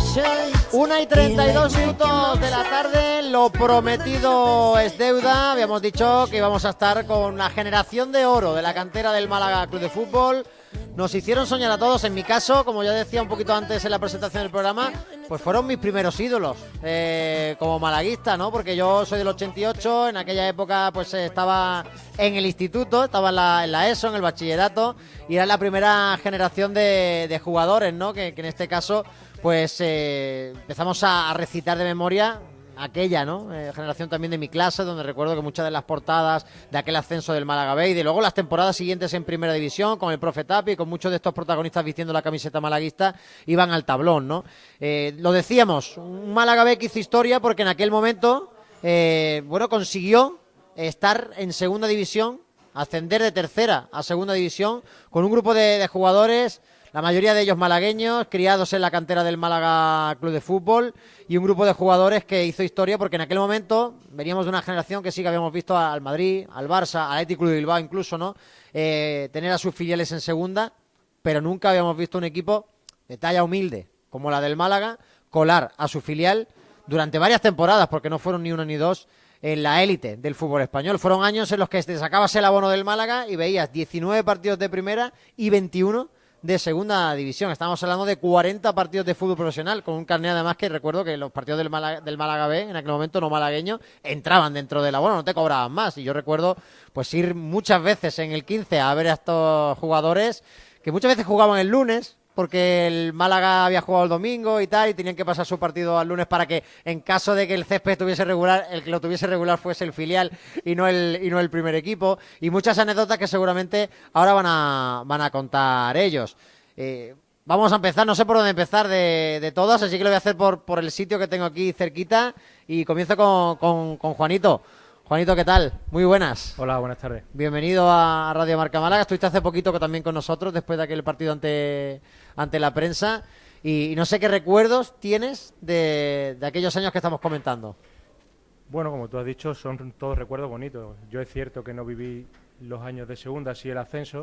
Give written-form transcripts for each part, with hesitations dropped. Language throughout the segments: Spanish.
1:32 de la tarde, lo prometido es deuda. Habíamos dicho que íbamos a estar con la generación de oro de la cantera del Málaga Club de Fútbol. Nos hicieron soñar a todos. En mi caso, como ya decía un poquito antes en la presentación del programa, pues fueron mis primeros ídolos como malaguista, ¿no? Porque yo soy del 88, en aquella época pues estaba en el instituto, estaba en la ESO, en el bachillerato, y era la primera generación de jugadores, ¿no? Que en este caso pues empezamos a recitar de memoria aquella, ¿no? Generación también de mi clase, donde recuerdo que muchas de las portadas de aquel ascenso del Málaga B y de luego las temporadas siguientes en Primera División, con el profe Tapi, con muchos de estos protagonistas vistiendo la camiseta malaguista, iban al tablón, ¿no? Lo decíamos, un Málaga B que hizo historia porque en aquel momento, consiguió estar en Segunda División, ascender de tercera a Segunda División, con un grupo de jugadores, la mayoría de ellos malagueños, criados en la cantera del Málaga Club de Fútbol, y un grupo de jugadores que hizo historia porque en aquel momento veníamos de una generación que sí que habíamos visto al Madrid, al Barça, al Athletic Club de Bilbao incluso, ¿no? Tener a sus filiales en segunda, pero nunca habíamos visto un equipo de talla humilde como la del Málaga colar a su filial durante varias temporadas, porque no fueron ni una ni dos, en la élite del fútbol español. Fueron años en los que te sacabas el abono del Málaga y veías 19 partidos de primera y 21 de Segunda División. Estamos hablando de 40 partidos de fútbol profesional, con un carnet además que recuerdo que los partidos del Málaga B, en aquel momento no malagueño, entraban dentro del abono, no te cobraban más. Y yo recuerdo pues ir muchas veces en el 15 a ver a estos jugadores que muchas veces jugaban el lunes, porque el Málaga había jugado el domingo y tal, y tenían que pasar su partido al lunes para que, en caso de que el césped estuviese regular, el que lo tuviese regular fuese el filial y no el primer equipo. Y muchas anécdotas que seguramente ahora van a contar ellos. Vamos a empezar, no sé por dónde empezar de todas, así que lo voy a hacer por el sitio que tengo aquí cerquita, y comienzo con Juanito. Juanito, ¿qué tal? Muy buenas. Hola, buenas tardes. Bienvenido a Radio Marca Málaga. Estuviste hace poquito también con nosotros después de aquel partido ante la prensa. Y no sé qué recuerdos tienes de aquellos años que estamos comentando. Bueno, como tú has dicho, son todos recuerdos bonitos. Yo es cierto que no viví los años de segunda, sí el ascenso.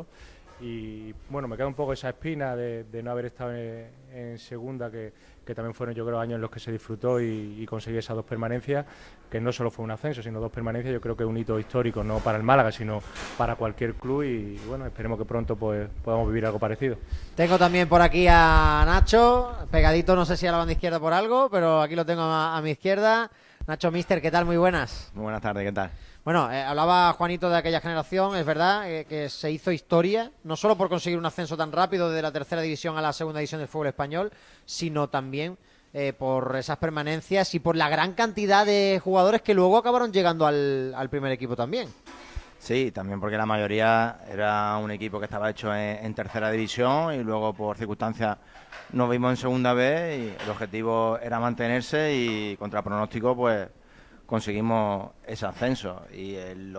Y bueno, me queda un poco esa espina de no haber estado en segunda, que también fueron, yo creo, años en los que se disfrutó y conseguí esas dos permanencias, que no solo fue un ascenso, sino dos permanencias. Yo creo que es un hito histórico, no para el Málaga, sino para cualquier club, y bueno, esperemos que pronto pues podamos vivir algo parecido. Tengo también por aquí a Nacho, pegadito, no sé si a la banda izquierda por algo, pero aquí lo tengo a mi izquierda. Nacho Mister, ¿qué tal? Muy buenas. Muy buenas tardes, ¿qué tal? Bueno, hablaba Juanito de aquella generación, es verdad que se hizo historia, no solo por conseguir un ascenso tan rápido de la tercera división a la segunda división del fútbol español, sino también por esas permanencias y por la gran cantidad de jugadores que luego acabaron llegando al primer equipo también. Sí, también porque la mayoría era un equipo que estaba hecho en tercera división y luego por circunstancias nos vimos en segunda vez y el objetivo era mantenerse y contra pronóstico pues conseguimos ese ascenso y el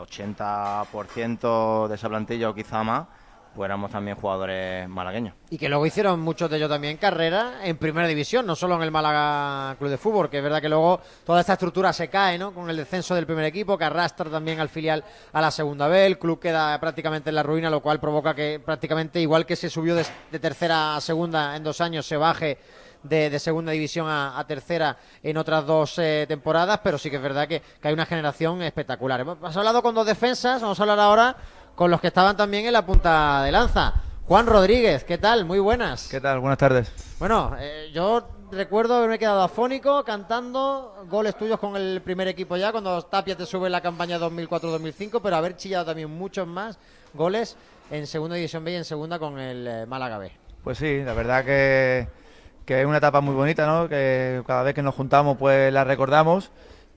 80% de esa plantilla o quizá más pues éramos también jugadores malagueños. Y que luego hicieron muchos de ellos también carrera en primera división, no solo en el Málaga Club de Fútbol, que es verdad que luego toda esta estructura se cae, ¿no? Con el descenso del primer equipo, que arrastra también al filial a la segunda vez, el club queda prácticamente en la ruina, lo cual provoca que prácticamente, igual que se subió de tercera a segunda en 2 años, se baje de segunda división a tercera en otras 2 temporadas, pero sí que es verdad que hay una generación espectacular. Hemos hablado con 2 defensas, vamos a hablar ahora con los que estaban también en la punta de lanza. Juan Rodríguez, ¿qué tal? Muy buenas. ¿Qué tal? Buenas tardes. Bueno, yo recuerdo haberme quedado afónico cantando goles tuyos con el primer equipo ya, cuando Tapia te sube en la campaña 2004-2005, pero haber chillado también muchos más goles en segunda división B y en segunda con el Málaga B. Pues sí, la verdad que es una etapa muy bonita, ¿no? Que cada vez que nos juntamos pues la recordamos,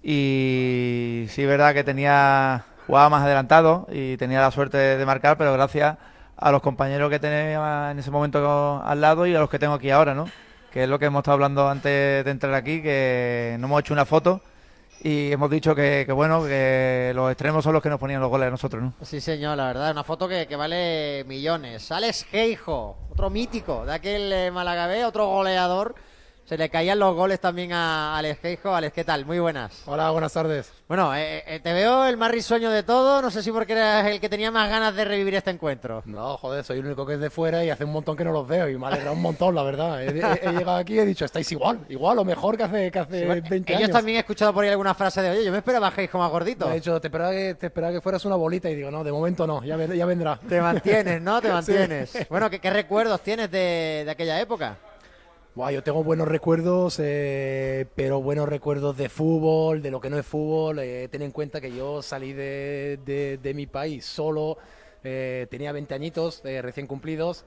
y sí es verdad que jugaba más adelantado y tenía la suerte de marcar, pero gracias a los compañeros que tenía en ese momento al lado y a los que tengo aquí ahora, ¿no? Que es lo que hemos estado hablando antes de entrar aquí, que nos hemos hecho una foto y hemos dicho que bueno, que los extremos son los que nos ponían los goles a nosotros, ¿no? Sí, señor, la verdad, una foto que vale millones. Alex Geijo, otro mítico de aquel Málaga B, otro goleador Se le caían los goles también a Alex Geijo. Alex, ¿qué tal? Muy buenas. Hola, buenas tardes. Bueno, te veo el más risueño de todo. No sé si porque eres el que tenía más ganas de revivir este encuentro. No, joder, soy el único que es de fuera y hace un montón que no los veo y me alegra un montón, la verdad. He llegado aquí y he dicho, estáis igual o mejor que hace Sí, 20 ellos años. también he escuchado por ahí alguna frase de, oye, yo me esperaba a Geijo más gordito. Me ha dicho, te esperaba que fueras una bolita y digo, no, de momento no, ya vendrá. Te mantienes, ¿no? Te Sí. mantienes. Bueno, ¿qué recuerdos tienes de aquella época? Buah, yo tengo buenos recuerdos, pero buenos recuerdos de fútbol, de lo que no es fútbol. Ten en cuenta que yo salí de mi país solo, tenía 20 añitos recién cumplidos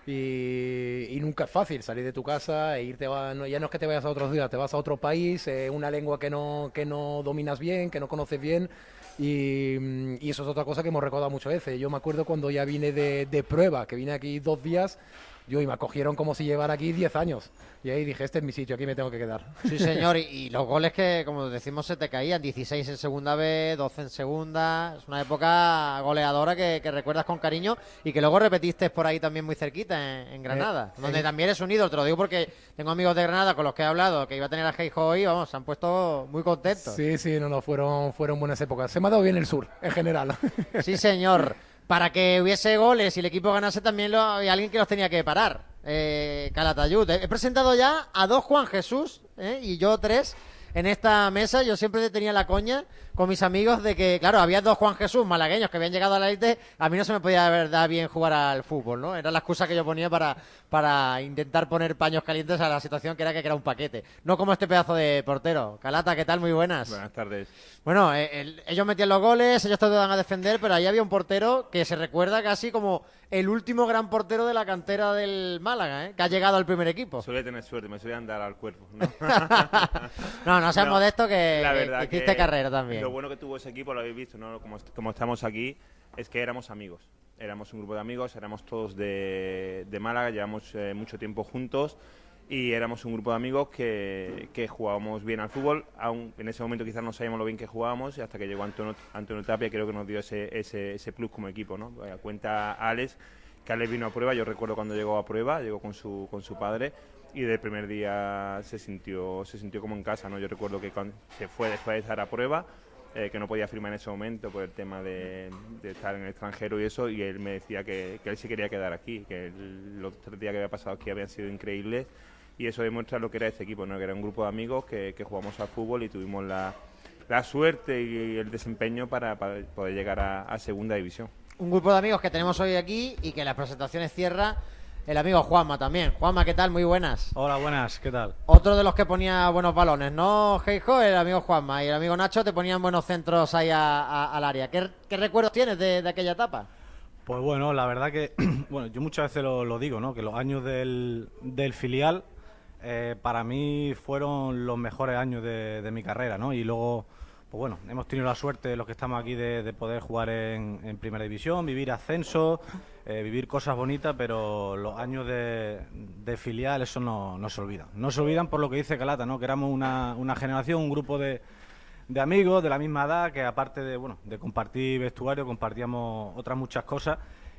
y nunca es fácil salir de tu casa e irte, ya no es que te vayas a otra ciudad, te vas a otro país, una lengua que no dominas bien, que no conoces bien. Y eso es otra cosa que hemos recordado muchas veces. Yo me acuerdo cuando ya vine de prueba, que vine aquí 2 días, y me acogieron como si llevara aquí 10 años. Y ahí dije, este es mi sitio, aquí me tengo que quedar. Sí, señor, y los goles que, como decimos, se te caían, 16 en segunda B, 12 en segunda, es una época goleadora que recuerdas con cariño y que luego repetiste por ahí también muy cerquita, en Granada, donde también eres un ídolo, te lo digo porque tengo amigos de Granada con los que he hablado, que iba a tener a Geijo hoy, vamos, se han puesto muy contentos. Sí, no, fueron buenas épocas. Se me ha dado bien el sur, en general. Sí, señor. Para que hubiese goles y el equipo ganase también había alguien que los tenía que parar. Calatayud. He presentado ya a 2 Juan Jesús y yo 3 en esta mesa. Yo siempre tenía la coña con mis amigos de que, claro, había 2 Juan Jesús malagueños que habían llegado a la élite. A mí no se me podía de verdad bien jugar al fútbol, ¿no? Era la excusa que yo ponía para intentar poner paños calientes a la situación que era un paquete. No como este pedazo de portero. Calata, ¿qué tal? Muy buenas. Buenas tardes. Bueno, ellos metían los goles, ellos te van a defender, pero ahí había un portero que se recuerda casi como el último gran portero de la cantera del Málaga, que ha llegado al primer equipo. Suele tener suerte, me suele andar al cuerpo, ¿no? No seas No, modesto la que verdad hiciste carrera también. Lo bueno que tuvo ese equipo, lo habéis visto, ¿no? Como estamos aquí, es que éramos amigos. Éramos un grupo de amigos, éramos todos de Málaga, llevamos mucho tiempo juntos y éramos un grupo de amigos que jugábamos bien al fútbol. Aún en ese momento quizás no sabíamos lo bien que jugábamos y hasta que llegó Antonio Tapia creo que nos dio ese plus como equipo, ¿no? Cuenta Alex, que Alex vino a prueba, yo recuerdo cuando llegó a prueba, llegó con su padre y del primer día se sintió como en casa, ¿no? Yo recuerdo que cuando se fue después de estar a prueba, que no podía firmar en ese momento por el tema de estar en el extranjero y eso, y él me decía que él se quería quedar aquí, que los 3 días que había pasado aquí habían sido increíbles y eso demuestra lo que era este equipo, ¿no? Que era un grupo de amigos que jugamos al fútbol y tuvimos la suerte y el desempeño para poder llegar a segunda división. Un grupo de amigos que tenemos hoy aquí y que en las presentaciones cierra el amigo Juanma también. Juanma, ¿qué tal? Muy buenas. Hola, buenas, ¿qué tal? Otro de los que ponía buenos balones, ¿no, Geijo? El amigo Juanma y el amigo Nacho te ponían buenos centros ahí al área. ¿Qué recuerdos tienes de aquella etapa? Pues bueno, la verdad que, bueno, yo muchas veces lo digo, ¿no? Que los años del filial para mí fueron los mejores años de mi carrera, ¿no? Y luego, pues bueno, hemos tenido la suerte, los que estamos aquí, de poder jugar en Primera División, vivir ascenso, vivir cosas bonitas, pero los años de filial, eso no se olvidan. No se olvidan por lo que dice Calata, ¿no? Que éramos una generación, un grupo de amigos de la misma edad, que aparte de compartir vestuario, compartíamos otras muchas cosas.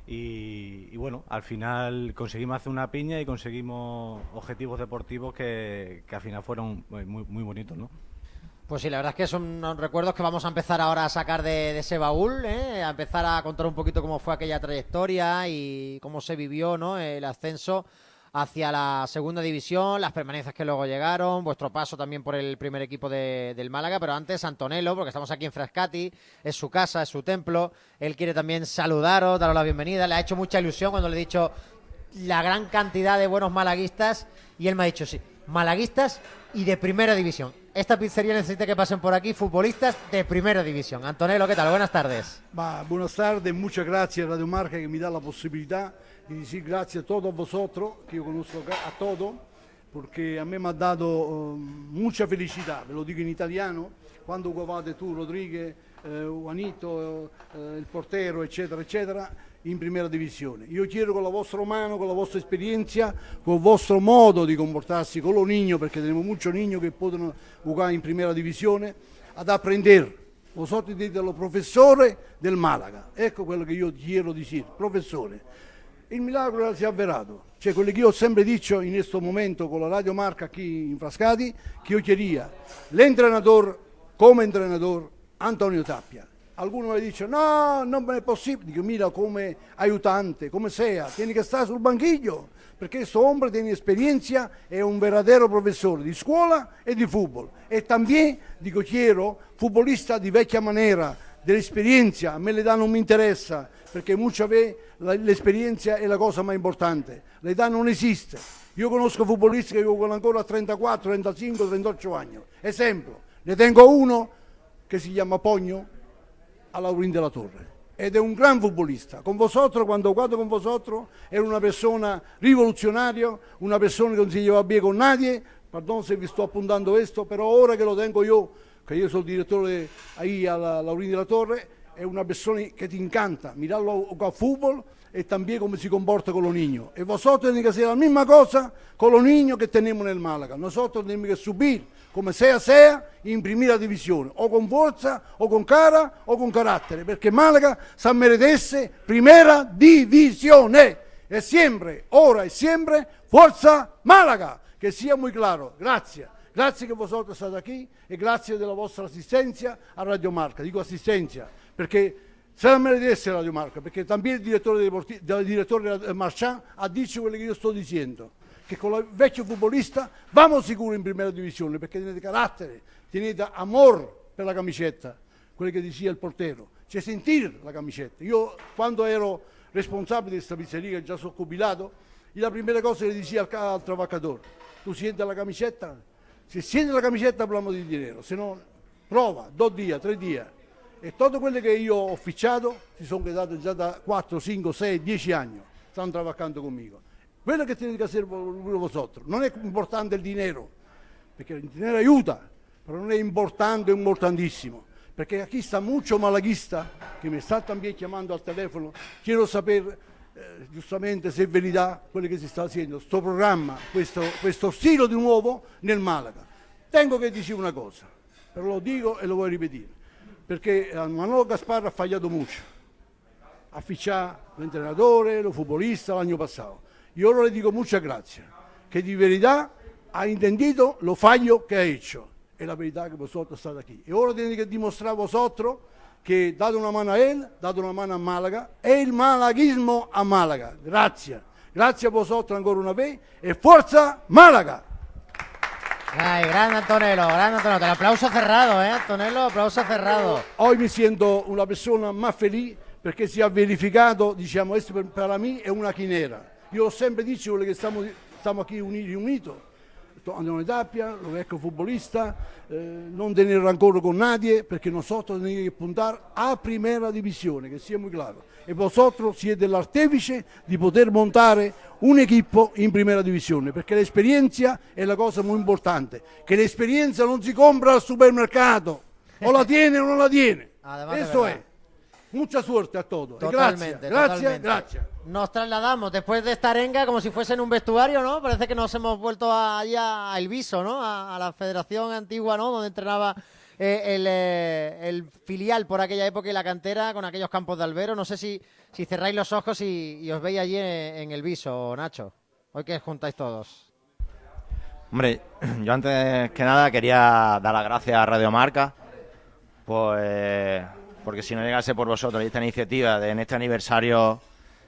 Y bueno, al final conseguimos hacer una piña y conseguimos objetivos deportivos que al final fueron muy, muy bonitos, ¿no? Pues sí, la verdad es que son unos recuerdos que vamos a empezar ahora a sacar de ese baúl, a empezar a contar un poquito cómo fue aquella trayectoria y cómo se vivió, ¿no? El ascenso hacia la segunda división, las permanencias que luego llegaron, vuestro paso también por el primer equipo del Málaga, pero antes Antonello, porque estamos aquí en Frascati, es su casa, es su templo, él quiere también saludaros, daros la bienvenida, le ha hecho mucha ilusión cuando le he dicho la gran cantidad de buenos malaguistas y él me ha dicho sí, malaguistas y de primera división. Esta pizzería necesita que pasen por aquí futbolistas de primera división. Antonello, ¿qué tal? Buenas tardes. Buenas tardes, muchas gracias a Radio Marca que me da la posibilidad de decir gracias a todos vosotros, que yo conozco a todos, porque a mí me ha dado mucha felicidad, ve lo digo en italiano, cuando jugavate tú, Rodríguez, Juanito, il portero, eccetera, eccetera, in prima divisione. Io chiedo con la vostra mano, con la vostra esperienza, con il vostro modo di comportarsi con los niños, perché tenemos muchos niños che possono giocare in prima divisione, ad apprendere. Vosotros dite lo professore del Málaga. Ecco quello che io quiero decir, professore. il milagro si è avverato. Cioè, quello che io ho sempre detto in questo momento con la Radio Marca qui in Frascati, che io chiedia l'entrenador, come entrenador, Antonio Tappia. Alcuno mi dice, no, non è possibile. Dico, mira come aiutante, come sei, tieni che stare sul banchiglio, perché questo uomo tiene esperienza, è un vero professore di scuola e di football. E también, dico chiaro, futbolista di vecchia maniera, dell'esperienza, a me l'età non mi interessa, perché muchas veces l'esperienza è la cosa più importante, l'età non esiste. Io conosco futbolisti che giocano ancora a 34, 35, 38 anni. Esempio, ne tengo uno che si chiama Pogno, a Laurín de la Torre, ed è un gran futbolista. Con vosotros, quando guardo con vosotros, era una persona rivoluzionaria, una persona che non si llevaba bien con nadie, perdón se vi sto appuntando questo, però ora che lo tengo io, che io sono il direttore ahí a Laurín de la Torre, è una persona che ti incanta, mirarlo a football e también come si comporta con los niños. E vosotros tenéis que hacer la misma cosa con los niños que tenemos en el Málaga. Nosotros tenemos que subir, come sea, in primera divisione, o con forza, o con cara, o con carattere, perché Málaga sa meritesse primera divisione. E sempre, ora e sempre, forza Málaga, che sia muy claro. Grazie. Grazie che vosotros state qui e grazie della vostra assistenza a Radio Marca. Dico assistenza perché se la meritesse Radio Marca, perché también il direttore Marchand ha detto quello che io sto dicendo, che con il vecchio futbolista vamo sicuro in prima divisione, perché tenete carattere, tenete amor per la camicetta, quello che diceva il portero, c'è sentire la camicetta. Io quando ero responsabile di questa pizzeria, che già sono jubilato, la prima cosa che diceva al travaccatore, tu sienti la camicetta? Se sienti la camicetta parliamo di dinero, se no prova, 2 giorni, 3 giorni. E tutte quelle che io ho ufficiato si sono quedate già da 4, 5, 6, 10 anni, stanno lavorando conmigo. Quello che tenete che hacer vosotros, non è importante il dinero, perché il dinero aiuta, però non è importante, è importantissimo, perché qui sta molto malaghista che mi sta también chiamando al telefono, quiero sapere giustamente se è verità quello che si sta facendo, questo programma, questo stile di nuovo nel Malaga. Tengo che dire una cosa, però lo dico e lo voglio ripetere, perché Manolo Gaspar ha falhato molto a fichar l'entrenatore, lo futbolista l'anno passato. Io ora le dico muchas gracias, che di verità ha entendido lo fallo che ha hecho. È la verità che vosotros state qui. E ora tenete che dimostrare vosotros che date una mano a él, date una mano a Málaga, e il malaghismo a Málaga. Grazie. Grazie a vosotros ancora una vez e forza Málaga. Ay, grande Antonello, el aplauso cerrado, Antonello, aplauso cerrado. Hoy mi siento una persona más feliz perché si è verificato, diciamo, questo per me è una chimera. Io ho sempre detto che stiamo qui uniti, Antonio Tappia, lo vecchio futbolista, non tenere rancore con nadie, perché nosotros tenemos que apuntar a primera divisione, che sia muy claro. E vosotros siete l'artefice di poter montare un equipo in primera divisione, perché l'esperienza è la cosa molto importante, che l'esperienza non si compra al supermercato, o la tiene o non la tiene. Eso es. Mucha suerte a todos. Totalmente, gracias. Nos trasladamos después de esta arenga como si fuese en un vestuario, ¿no? Parece que nos hemos vuelto allá a El Viso, ¿no? A la federación antigua, ¿no? Donde entrenaba el filial por aquella época y la cantera con aquellos campos de albero. No sé si cerráis los ojos y os veis allí en El Viso, Nacho. Hoy que juntáis todos. Hombre, yo antes que nada quería dar las gracias a Radio Marca, pues porque si no llegase por vosotros esta iniciativa de en este aniversario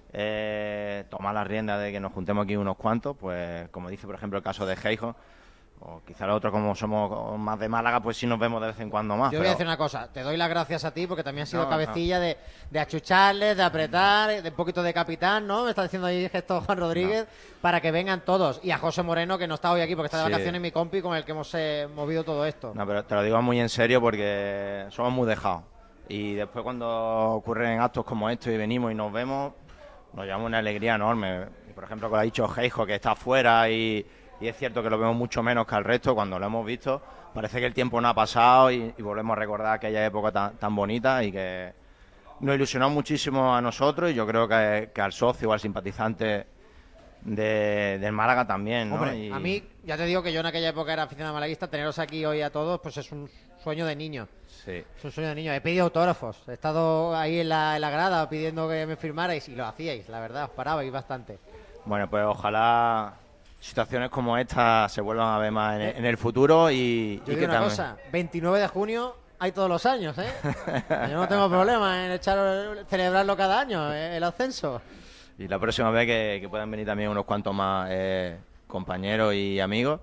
tomar la rienda de que nos juntemos aquí unos cuantos, pues como dice por ejemplo el caso de Geijo, o quizá los otros como somos más de Málaga, pues sí nos vemos de vez en cuando más. Yo voy a decir una cosa, te doy las gracias a ti porque también has sido cabecilla de achucharles, de apretar, de un poquito de capitán, ¿no? Me está diciendo ahí gesto Juan Rodríguez, para que vengan todos. Y a José Moreno, que no está hoy aquí porque está de vacaciones, mi compi, con el que hemos movido todo esto. No, pero te lo digo muy en serio porque somos muy dejados. Y después cuando ocurren actos como estos y venimos y nos vemos, nos llevamos una alegría enorme. Y por ejemplo, como ha dicho Geijo, que está afuera y es cierto que lo vemos mucho menos que al resto, cuando lo hemos visto parece que el tiempo no ha pasado y volvemos a recordar aquella época tan bonita y que nos ilusionó muchísimo a nosotros y yo creo que al socio o al simpatizante del Málaga también, ¿no? Hombre, Y- a mí, ya te digo que yo en aquella época era aficionado malaguista, teneros aquí hoy a todos, pues es un sueño de niño. Sí. Es un sueño de niño. He pedido autógrafos, he estado ahí en la grada pidiendo que me firmarais y lo hacíais, la verdad, os parabais bastante. Bueno, pues ojalá situaciones como esta se vuelvan a ver más en el futuro y Yo que digo una también... cosa, 29 de junio hay todos los años, ¿eh? Yo no tengo problema en celebrarlo cada año, el ascenso. Y la próxima vez que puedan venir también unos cuantos más compañeros y amigos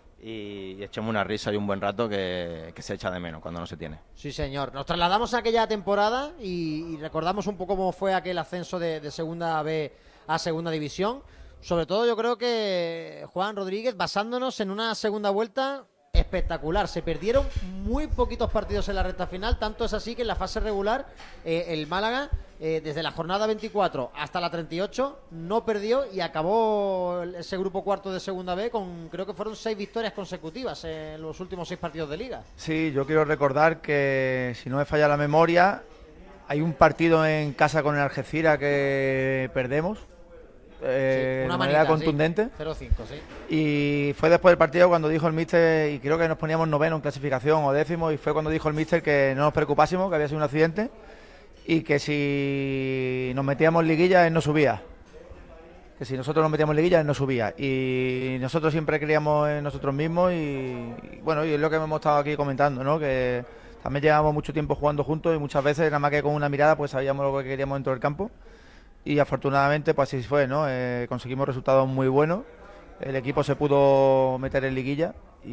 y echemos una risa y un buen rato que se echa de menos cuando no se tiene. Sí, señor. Nos trasladamos a aquella temporada y recordamos un poco cómo fue aquel ascenso de Segunda B a Segunda División. Sobre todo yo creo que Juan Rodríguez, basándonos en una segunda vuelta espectacular. Se perdieron muy poquitos partidos en la recta final, tanto es así que en la fase regular el Málaga, desde la jornada 24 hasta la 38, no perdió y acabó ese grupo cuarto de Segunda B con, creo que fueron 6 victorias consecutivas en los últimos 6 partidos de Liga. Sí, yo quiero recordar que, si no me falla la memoria, hay un partido en casa con el Algeciras que perdemos. Sí, De una manera manita, contundente. Sí, 0-5, sí. Y fue después del partido cuando dijo el míster, y creo que nos poníamos noveno en clasificación o décimo, y fue cuando dijo el míster que no nos preocupásemos, que había sido un accidente y que si nos metíamos en liguilla él no subía. Que si nosotros nos metíamos en liguilla él no subía. Y nosotros siempre creíamos en nosotros mismos y bueno, y es lo que hemos estado aquí comentando, ¿no? Que también llevamos mucho tiempo jugando juntos y muchas veces nada más que con una mirada pues sabíamos lo que queríamos dentro del campo. Y afortunadamente pues así fue, ¿no? Conseguimos resultados muy buenos, el equipo se pudo meter en liguilla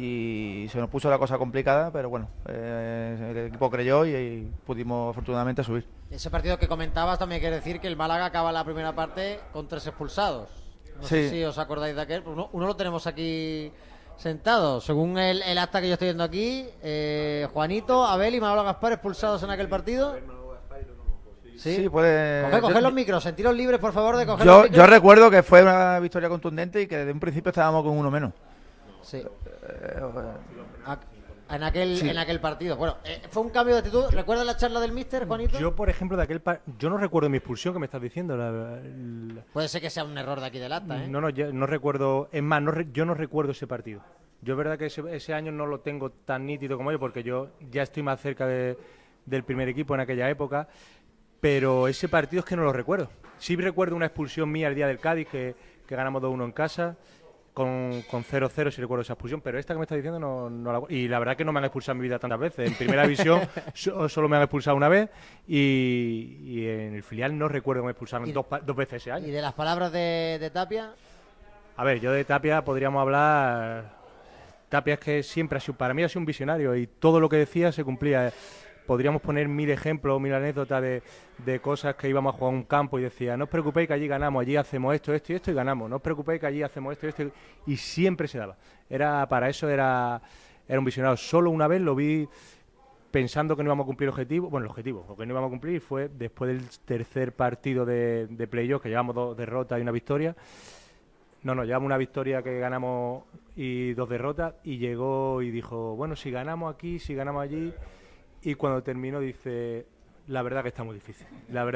y se nos puso la cosa complicada, pero bueno, el equipo creyó y pudimos afortunadamente subir. Ese partido que comentabas también quiere decir que el Málaga acaba la primera parte con 3 expulsados. No sé Sí. si os acordáis de aquel. Uno lo tenemos aquí sentado. Según el acta que yo estoy viendo aquí, Juanito, Abel y Manolo Gaspar expulsados en aquel partido. Sí, puede... Coger los micros, sentiros libres, por favor, de coger Yo los micros. yo recuerdo que fue una victoria contundente y que desde un principio estábamos con uno menos. Sí. Sí. En aquel partido. Bueno, fue un cambio de actitud. ¿Recuerdas la charla del míster, Juanito? Yo, por ejemplo, yo no recuerdo mi expulsión que me estás diciendo. Puede ser que sea un error de aquí del acta, ¿eh? No, no recuerdo. Es más, yo no recuerdo ese partido. Yo es verdad que ese año no lo tengo tan nítido como yo, porque yo ya estoy más cerca del primer equipo en aquella época, pero ese partido es que no lo recuerdo. Sí recuerdo una expulsión mía el día del Cádiz, que ganamos 2-1 en casa, con 0-0, si recuerdo esa expulsión, pero esta que me estás diciendo no la... Y la verdad que no me han expulsado en mi vida tantas veces. En primera división solo me han expulsado una vez y en el filial no recuerdo que me expulsaron dos veces ese año. ¿Y de las palabras de Tapia? A ver, yo de Tapia podríamos hablar... Tapia es que siempre para mí ha sido un visionario y todo lo que decía se cumplía. Podríamos poner 1000 ejemplos, 1000 anécdotas de cosas que íbamos a jugar a un campo y decía, no os preocupéis que allí ganamos, allí hacemos esto, esto y esto y ganamos, no os preocupéis que allí hacemos esto, esto y siempre se daba. Para eso era un visionario. Solo una vez lo vi pensando que no íbamos a cumplir el objetivo, lo que no íbamos a cumplir fue después del tercer partido de playoff, que llevamos 2 derrotas y una victoria. Llevamos una victoria que ganamos y 2 derrotas, y llegó y dijo, bueno, si ganamos aquí, si ganamos allí. Y cuando terminó dice, la verdad que está muy difícil,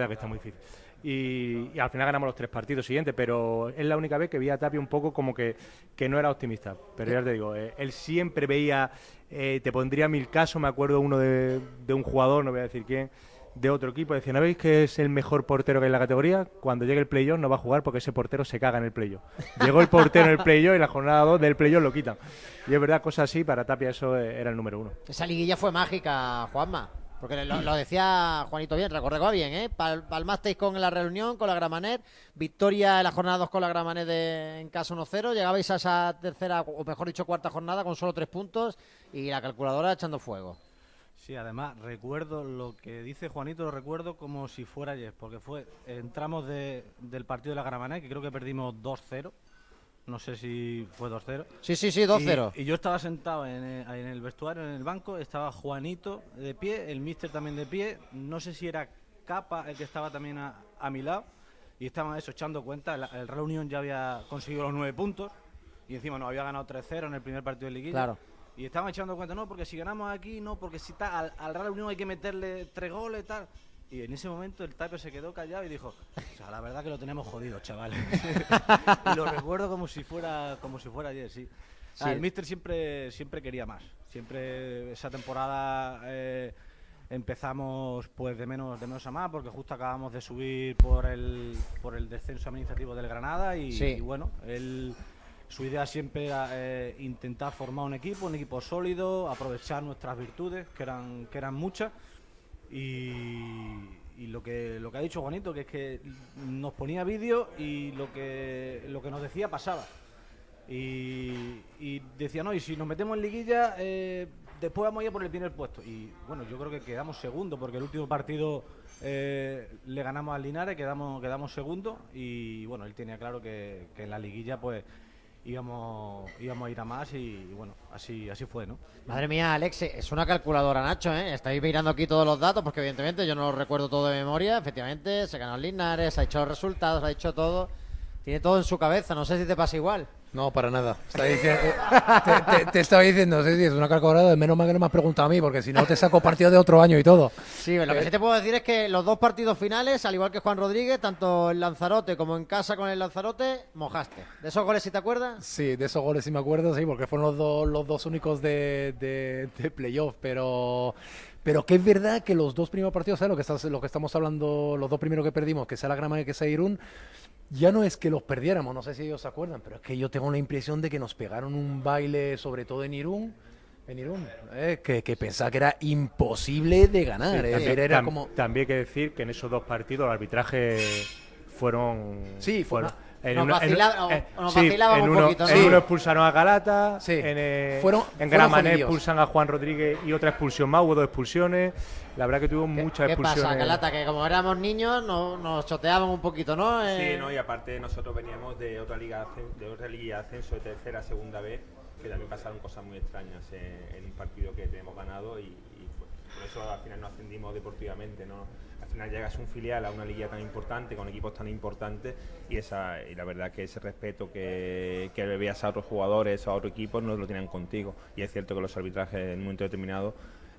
Y al final ganamos los 3 partidos siguientes, pero es la única vez que vi a Tapia un poco como que no era optimista. Pero ya te digo, él siempre veía, te pondría 1000 casos, me acuerdo uno de un jugador, no voy a decir quién, de otro equipo, decía, ¿no veis que es el mejor portero que hay en la categoría? Cuando llegue el playoff no va a jugar porque ese portero se caga en el playoff. Llegó el portero en el playoff y en la jornada 2 del playoff lo quitan. Y es verdad, cosas así, para Tapia eso era el número 1. Esa liguilla fue mágica, Juanma. Porque lo decía Juanito bien, recordaba bien, ¿eh? Palmasteis con la Reunión, con la Gramenet, victoria en la jornada 2 con la Gramenet en casa 1-0, llegabais a esa tercera, o mejor dicho, cuarta jornada con solo 3 puntos y la calculadora echando fuego. Sí, además recuerdo lo que dice Juanito, lo recuerdo como si fuera ayer, porque entramos del partido de la Gramenet, que creo que perdimos 2-0, no sé si fue 2-0. Sí, 2-0. Y yo estaba sentado en el vestuario, en el banco, estaba Juanito de pie, el míster también de pie, no sé si era Capa el que estaba también a mi lado, y estaban echando cuenta, el Real Unión ya había conseguido los 9 puntos, y encima nos había ganado 3-0 en el primer partido de liguilla. Claro. Y estaban echando cuenta, no, porque si ganamos aquí, no, porque si al Real Unión hay que meterle 3 goles y tal. Y en ese momento el Tapia se quedó callado y dijo, o sea, la verdad que lo tenemos jodido, chavales. Y lo recuerdo como si fuera ayer, sí. Sí. El míster siempre quería más. Siempre esa temporada empezamos pues de menos a más, porque justo acabamos de subir por el descenso administrativo del Granada y bueno, su idea siempre era intentar formar un equipo sólido, aprovechar nuestras virtudes, que eran muchas. Y lo que ha dicho Juanito, que es que nos ponía vídeo y lo que nos decía pasaba. Y decía, no, y si nos metemos en liguilla, después vamos a ir por el primer puesto. Y bueno, yo creo que quedamos segundo, porque el último partido le ganamos al Linares, quedamos segundo. Y bueno, él tenía claro que en la liguilla pues íbamos a ir a más y bueno, así fue, ¿no? Madre mía, Alex, es una calculadora, Nacho, ¿eh? Estáis mirando aquí todos los datos, porque evidentemente yo no los recuerdo todo de memoria. Efectivamente, se ganó el Linares, ha hecho los resultados, ha hecho todo. Tiene todo en su cabeza, no sé si te pasa igual. No, para nada. Te estaba diciendo, sí, es una calculadora, de menos mal que no me has preguntado a mí, porque si no te saco partido de otro año y todo. Sí, lo que sí te puedo decir es que los dos partidos finales, al igual que Juan Rodríguez, tanto en Lanzarote como en casa con el Lanzarote, mojaste. ¿De esos goles sí te acuerdas? Sí, de esos goles sí me acuerdo, sí, porque fueron los dos únicos de playoff, pero que es verdad que los dos primeros partidos, ¿sabes? Lo que estamos hablando, los dos primeros que perdimos, que sea la Grama y que sea Irún, ya no es que los perdiéramos, no sé si ellos se acuerdan, pero es que yo tengo la impresión de que nos pegaron un baile, sobre todo en Irún, que pensaba que era imposible de ganar. Sí, Era como... También hay que decir que en esos dos partidos el arbitraje fueron... Sí, nos vacilaban un poquito, ¿no? En uno expulsaron a Galata, sí. en Gramané expulsan a Juan Rodríguez y otra expulsión más, hubo 2 expulsiones. La verdad que tuvo muchas expulsiones. ¿Qué pasa, Galata? Que como éramos niños nos choteaban un poquito, ¿no? Sí, no, y aparte nosotros veníamos de otra liga de ascenso de tercera a segunda vez, que también pasaron cosas muy extrañas en un partido que tenemos ganado y por eso al final no ascendimos deportivamente, ¿no? Al final llegas a un filial a una liga tan importante, con equipos tan importantes y la verdad que ese respeto que le veías a otros jugadores o a otros equipos no lo tenían contigo. Y es cierto que los arbitrajes en un momento determinado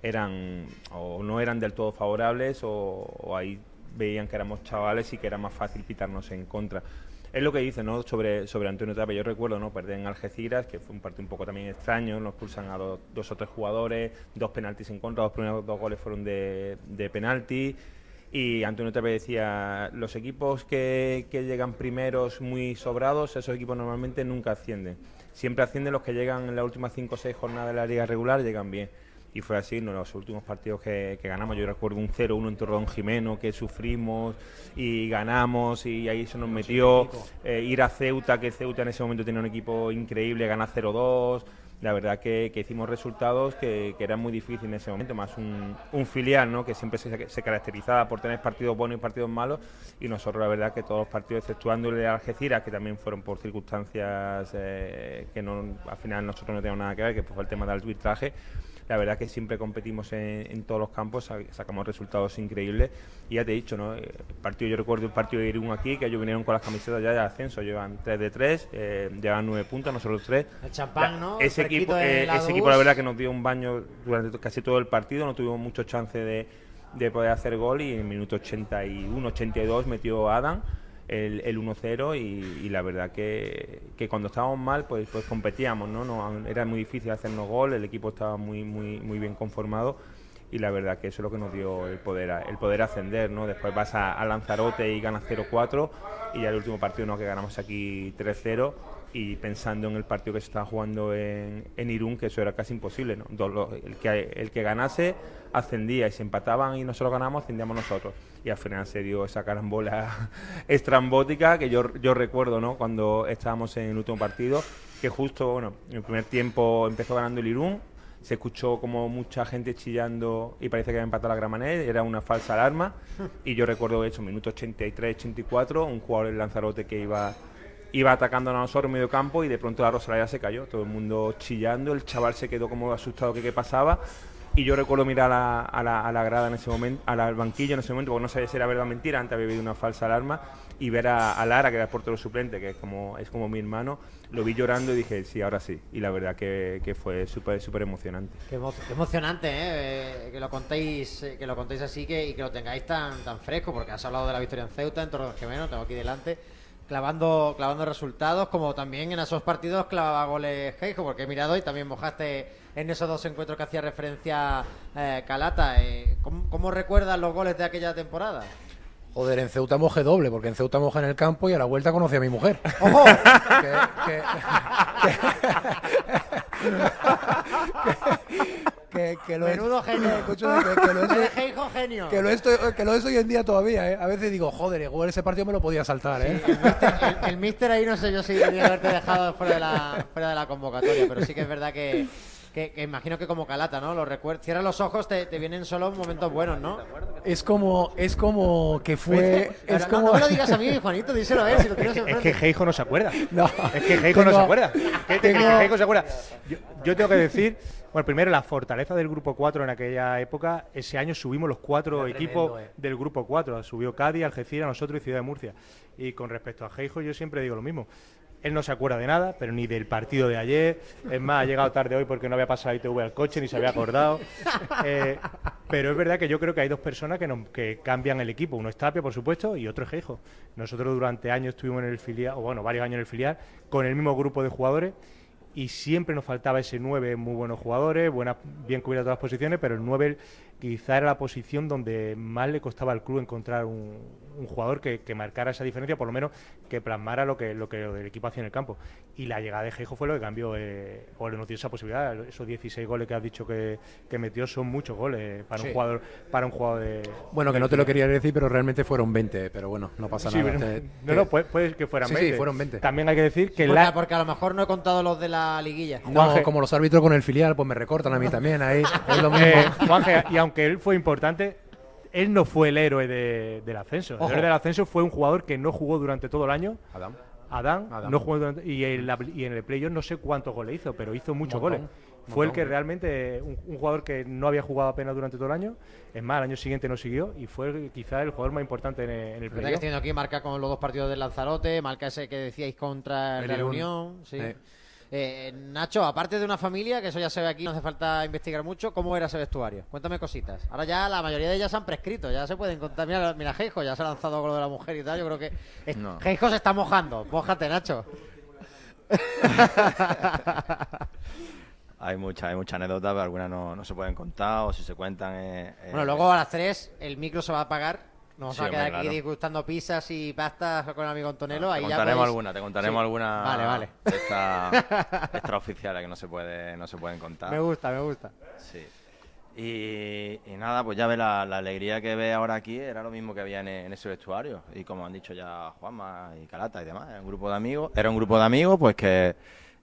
no eran del todo favorables o ahí veían que éramos chavales y que era más fácil pitarnos en contra. Es lo que dice, ¿no? sobre Antonio Tapia. Yo recuerdo, ¿no? Perder en Algeciras, que fue un partido un poco también extraño. Nos expulsan a dos o tres jugadores, 2 penaltis en contra, los primeros 2 goles fueron de penalti. Y Antonio Tapia decía, los equipos que llegan primeros muy sobrados, esos equipos normalmente nunca ascienden. Siempre ascienden los que llegan en las últimas 5 o 6 jornadas de la liga regular, llegan bien. Y fue así, ¿no? Los últimos partidos que ganamos, yo recuerdo un 0-1 en Torredón Jimeno, que sufrimos y ganamos y ahí se nos metió. Ir a Ceuta, que Ceuta en ese momento tenía un equipo increíble, ganar 0-2. La verdad que hicimos resultados que eran muy difíciles en ese momento, más un filial, ¿no? Que siempre se caracterizaba por tener partidos buenos y partidos malos, y nosotros la verdad que todos los partidos, exceptuando el de Algeciras, que también fueron por circunstancias que no, al final nosotros no teníamos nada que ver, que fue el tema del arbitraje. La verdad que siempre competimos en todos los campos, sacamos resultados increíbles. Y ya te he dicho, ¿no? Yo recuerdo el partido de Irún aquí, que ellos vinieron con las camisetas ya de ascenso, llevan 3 de 3, llevan 9 puntos, nosotros 3. El champán, ¿no? Ese equipo la verdad que nos dio un baño durante casi todo el partido, no tuvimos mucho chance de poder hacer gol, y en el minuto 81, 82 metió Adam el 1-0 y la verdad que cuando estábamos mal pues competíamos, ¿no? Era muy difícil hacernos gol, el equipo estaba muy bien conformado y la verdad que eso es lo que nos dio el poder ascender, ¿no? Después vas a Lanzarote y ganas 0-4 y ya el último partido, ¿no? Que ganamos aquí 3-0 y pensando en el partido que se estaba jugando en Irún, que eso era casi imposible, ¿no? El que ganase ascendía y si empataban y nosotros ganamos, ascendíamos nosotros. Y al final se dio esa carambola estrambótica que yo recuerdo, ¿no? Cuando estábamos en el último partido, que justo, bueno, en el primer tiempo empezó ganando el Irún, se escuchó como mucha gente chillando y parece que había empatado la Gramanet, era una falsa alarma, y yo recuerdo eso, minuto 83-84, un jugador del Lanzarote que iba atacando a nosotros en medio campo y de pronto la Rosaleda se cayó, todo el mundo chillando, el chaval se quedó como asustado que qué pasaba Y yo recuerdo mirar a la grada en ese momento, al banquillo en ese momento, porque no sabía si era verdad o mentira, antes había habido una falsa alarma, y ver a Lara, que era el portero suplente, que es como mi hermano, lo vi llorando y dije, sí, ahora sí. Y la verdad que fue súper emocionante. Qué emocionante, que lo contéis así, y que lo tengáis tan fresco, porque has hablado de la victoria en Ceuta, en Torredonjimeno, tengo aquí delante, clavando resultados, como también en esos partidos clavaba goles Geijo, porque he mirado y también mojaste en esos 2 encuentros que hacía referencia Calata. ¿Cómo recuerdas los goles de aquella temporada? Joder, en Ceuta mojé doble, porque en Ceuta mojé en el campo y a la vuelta conocí a mi mujer. ¡Ojo! Que lo Menudo genio. Eres Geijo genio. Que lo es hoy en día todavía, ¿eh? A veces digo, joder, igual ese partido me lo podía saltar, ¿eh? Sí, el míster ahí no sé yo si tenía que haberte dejado fuera de la convocatoria, pero sí que es verdad que imagino que como Calata, ¿no? Cierras los ojos, te vienen solo momentos buenos, ¿no? Es como que fue... Pero no me lo digas a mí, Juanito, díselo a él, si lo tienes enfrente. Es que Geijo no se acuerda. No. Es que Geijo no se acuerda. Geijo se acuerda. Yo tengo que decir, bueno, primero la fortaleza del Grupo 4 en aquella época. Ese año subimos los 4 equipos del Grupo 4. Subió Cádiz, Algeciras, nosotros y Ciudad de Murcia. Y con respecto a Geijo, yo siempre digo lo mismo. Él no se acuerda de nada, pero ni del partido de ayer. Es más, ha llegado tarde hoy porque no había pasado ITV al coche ni se había acordado. Pero es verdad que yo creo que hay 2 personas que cambian el equipo. Uno es Tapia, por supuesto, y otro es Geijo. Nosotros durante años estuvimos en el filial, o bueno, varios años en el filial, con el mismo grupo de jugadores, y siempre nos faltaba ese 9, muy buenos jugadores, bien cubiertas todas las posiciones, pero el 9 quizá era la posición donde más le costaba al club encontrar un jugador que marcara esa diferencia, por lo menos que plasmara lo que el equipo hacía en el campo. Y la llegada de Geijo fue lo que cambió, o le nos dio esa posibilidad. Esos 16 goles que has dicho que metió son muchos goles para un jugador de... Bueno, que no te lo quería decir, pero realmente fueron 20, pero bueno, no pasa nada. No, puede que fueran 20. Sí, fueron 20. También hay que decir que porque a lo mejor no he contado los de la liguilla. No, como los árbitros con el filial, pues me recortan a mí también, ahí es lo mismo. Juanje, y aunque él fue importante, él no fue el héroe del ascenso. El héroe del ascenso fue un jugador que no jugó durante todo el año. Adán. No jugó y en el playoff no sé cuántos goles hizo, pero hizo muchos goles. Fue el que realmente, un jugador que no había jugado apenas durante todo el año, es más, al año siguiente no siguió, y fue quizá el jugador más importante en el playoff. ¿Verdad que estoy viendo aquí marca con los 2 partidos del Lanzarote, marca ese que decíais contra la Unión? Sí. Nacho, aparte de una familia, que eso ya se ve aquí, no hace falta investigar mucho, ¿cómo era ese vestuario? Cuéntame cositas. Ahora ya la mayoría de ellas se han prescrito, ya se pueden contar. Mira Geijo, ya se ha lanzado con lo de la mujer y tal. Yo creo que Geijo se está mojando. Mójate, Nacho. Hay muchas anécdotas, pero algunas no se pueden contar, o si se cuentan... Bueno, luego a las 3 el micro se va a apagar. Nos vamos a quedar aquí claro, disgustando pizzas y pastas con el amigo Antonello. Te contaremos alguna Vale. extraoficiales que no se pueden contar. Me gusta. Sí. Y nada, pues ya ve la alegría que ve ahora aquí, era lo mismo que había en ese vestuario. Y como han dicho ya Juanma y Calata y demás, era un grupo de amigos pues que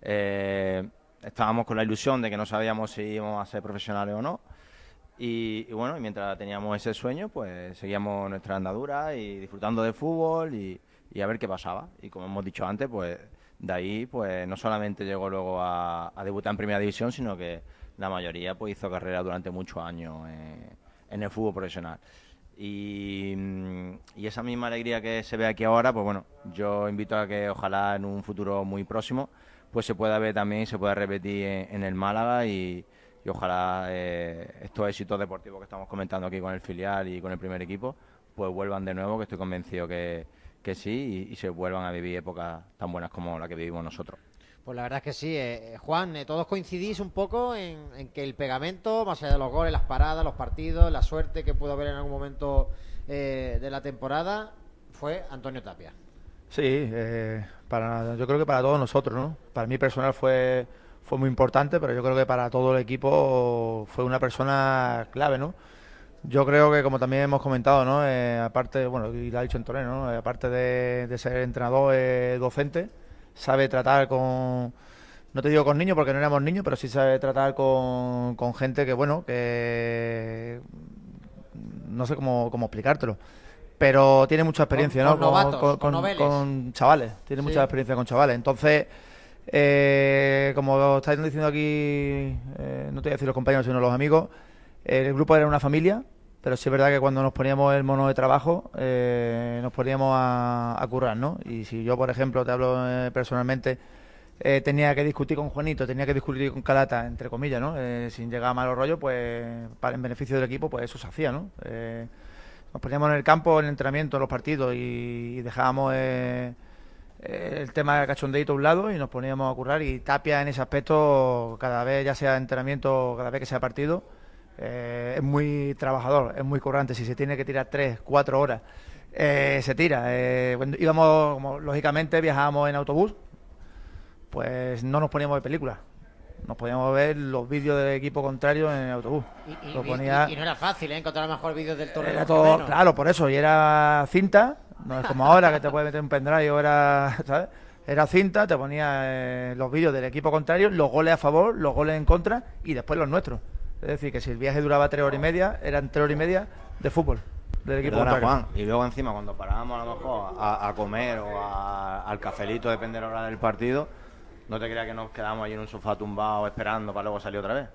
estábamos con la ilusión de que no sabíamos si íbamos a ser profesionales o no. Y bueno, y mientras teníamos ese sueño, pues seguíamos nuestra andadura y disfrutando de fútbol y a ver qué pasaba. Y como hemos dicho antes, pues de ahí pues no solamente llegó luego a debutar en Primera División, sino que la mayoría pues hizo carrera durante muchos años en el fútbol profesional. Y esa misma alegría que se ve aquí ahora, pues bueno, yo invito a que ojalá en un futuro muy próximo pues se pueda ver también y se pueda repetir en el Málaga y ojalá estos éxitos deportivos que estamos comentando aquí con el filial y con el primer equipo pues vuelvan de nuevo, que estoy convencido que sí y se vuelvan a vivir épocas tan buenas como la que vivimos nosotros. Pues la verdad es que sí. Juan, todos coincidís un poco en que el pegamento, más allá de los goles, las paradas, los partidos, la suerte que pudo haber en algún momento de la temporada, fue Antonio Tapia. Sí, yo creo que para todos nosotros, ¿no? Para mí personal fue muy importante, pero yo creo que para todo el equipo fue una persona clave, ¿no? Yo creo que, como también hemos comentado, ¿no? Aparte, bueno, y lo ha dicho Antonio, ¿no? Aparte de ser entrenador, docente, sabe tratar con, no te digo con niños porque no éramos niños, pero sí sabe tratar con gente que, bueno, que no sé cómo explicártelo, pero tiene mucha experiencia, ¿no? Con novatos, con chavales, tiene mucha experiencia con chavales. Entonces, como estáis diciendo aquí, no te voy a decir los compañeros, sino los amigos, El grupo era una familia, pero sí es verdad que cuando nos poníamos el mono de trabajo, nos poníamos a currar, ¿no? Y si yo, por ejemplo, te hablo personalmente, tenía que discutir con Juanito, tenía que discutir con Calata, entre comillas, ¿no? Sin llegar a malos rollos, pues en beneficio del equipo, pues eso se hacía, ¿no? Nos poníamos en el campo, en el entrenamiento, en los partidos y dejábamos el tema de cachondeito a un lado y nos poníamos a currar. Y Tapia en ese aspecto, cada vez, ya sea entrenamiento, cada vez que sea partido, es muy trabajador, es muy currante. Si se tiene que tirar 3, 4 horas, se tira. Cuando íbamos, como, lógicamente, viajábamos en autobús, pues no nos poníamos de película. Nos podíamos ver los vídeos del equipo contrario en el autobús. Y no era fácil, encontrar los mejores vídeos del torneo. Era todo, claro, por eso. Y era cinta, no es como ahora que te puedes meter un pendrive, ¿sabes? Era cinta, te ponía los vídeos del equipo contrario, los goles a favor, los goles en contra y después los nuestros. Es decir, que si el viaje duraba 3 horas y media, eran 3 horas y media de fútbol del equipo contrario. Juan, y luego encima cuando parábamos a lo mejor a comer o al cafelito, depende de la hora del partido, no te creas que nos quedamos allí en un sofá tumbado esperando para luego salir otra vez.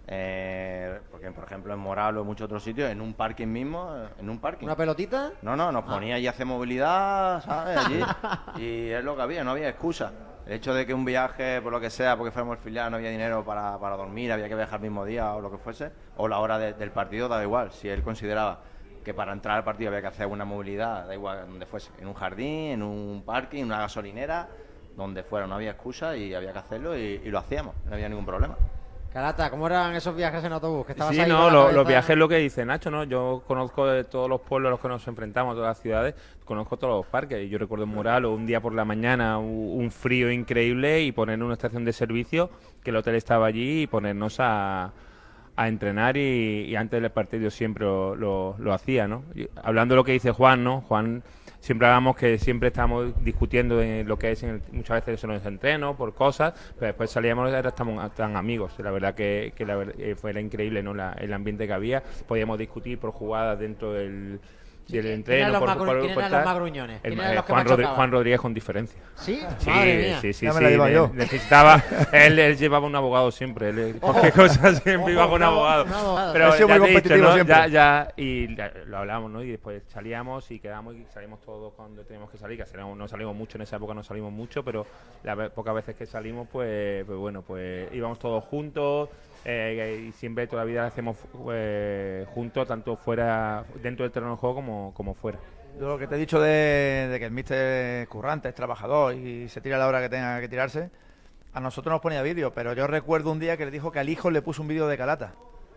Porque, por ejemplo, en Moral o en muchos otros sitios, en un parking mismo, ¿Una pelotita? No, nos ponía allí a hacer movilidad, ¿sabes? Allí. Y es lo que había, no había excusa. El hecho de que un viaje, por lo que sea, porque fuéramos el filial, no había dinero para dormir, había que viajar el mismo día o lo que fuese, o la hora del partido, daba igual. Si él consideraba que para entrar al partido había que hacer alguna movilidad, da igual donde fuese, en un jardín, en un parking, en una gasolinera, donde fuera, no había excusa y había que hacerlo y lo hacíamos, no había ningún problema. Calata, ¿cómo eran esos viajes en autobús? Sí, no, los viajes, lo que dice Nacho, ¿no? Yo conozco de todos los pueblos a los que nos enfrentamos, todas las ciudades, conozco todos los parques. Y yo recuerdo en Moral, un día por la mañana, un frío increíble y poner una estación de servicio, que el hotel estaba allí, y ponernos a entrenar y antes del partido siempre lo hacía, ¿no? Hablando de lo que dice Juan, ¿no? Juan, siempre hablamos que siempre estamos discutiendo en lo que es muchas veces en los entrenos por cosas, pero después salíamos y ahora estamos tan amigos. La verdad que era increíble, ¿no? El ambiente que había. Podíamos discutir por jugadas dentro del entreno. ¿Quién eran los más gruñones? Juan Rodríguez con diferencia. ¿Sí? Madre mía. Sí. Me la llevo yo. Necesitaba, él llevaba un abogado siempre. Cualquier cosa siempre iba con un abogado. Pero ha sido muy competitivo siempre. Y lo hablamos, ¿no? Y después salíamos y quedamos y salimos todos cuando teníamos que salir, que no salimos mucho en esa época, no salimos mucho, pero las pocas veces que salimos, pues bueno, pues íbamos todos juntos. Y siempre toda la vida hacemos juntos, tanto fuera dentro del terreno de juego como fuera. Yo lo que te he dicho de que el míster es currante, es trabajador y se tira a la hora que tenga que tirarse, a nosotros nos ponía vídeo, pero yo recuerdo un día que le dijo que al hijo le puso un vídeo de Calata.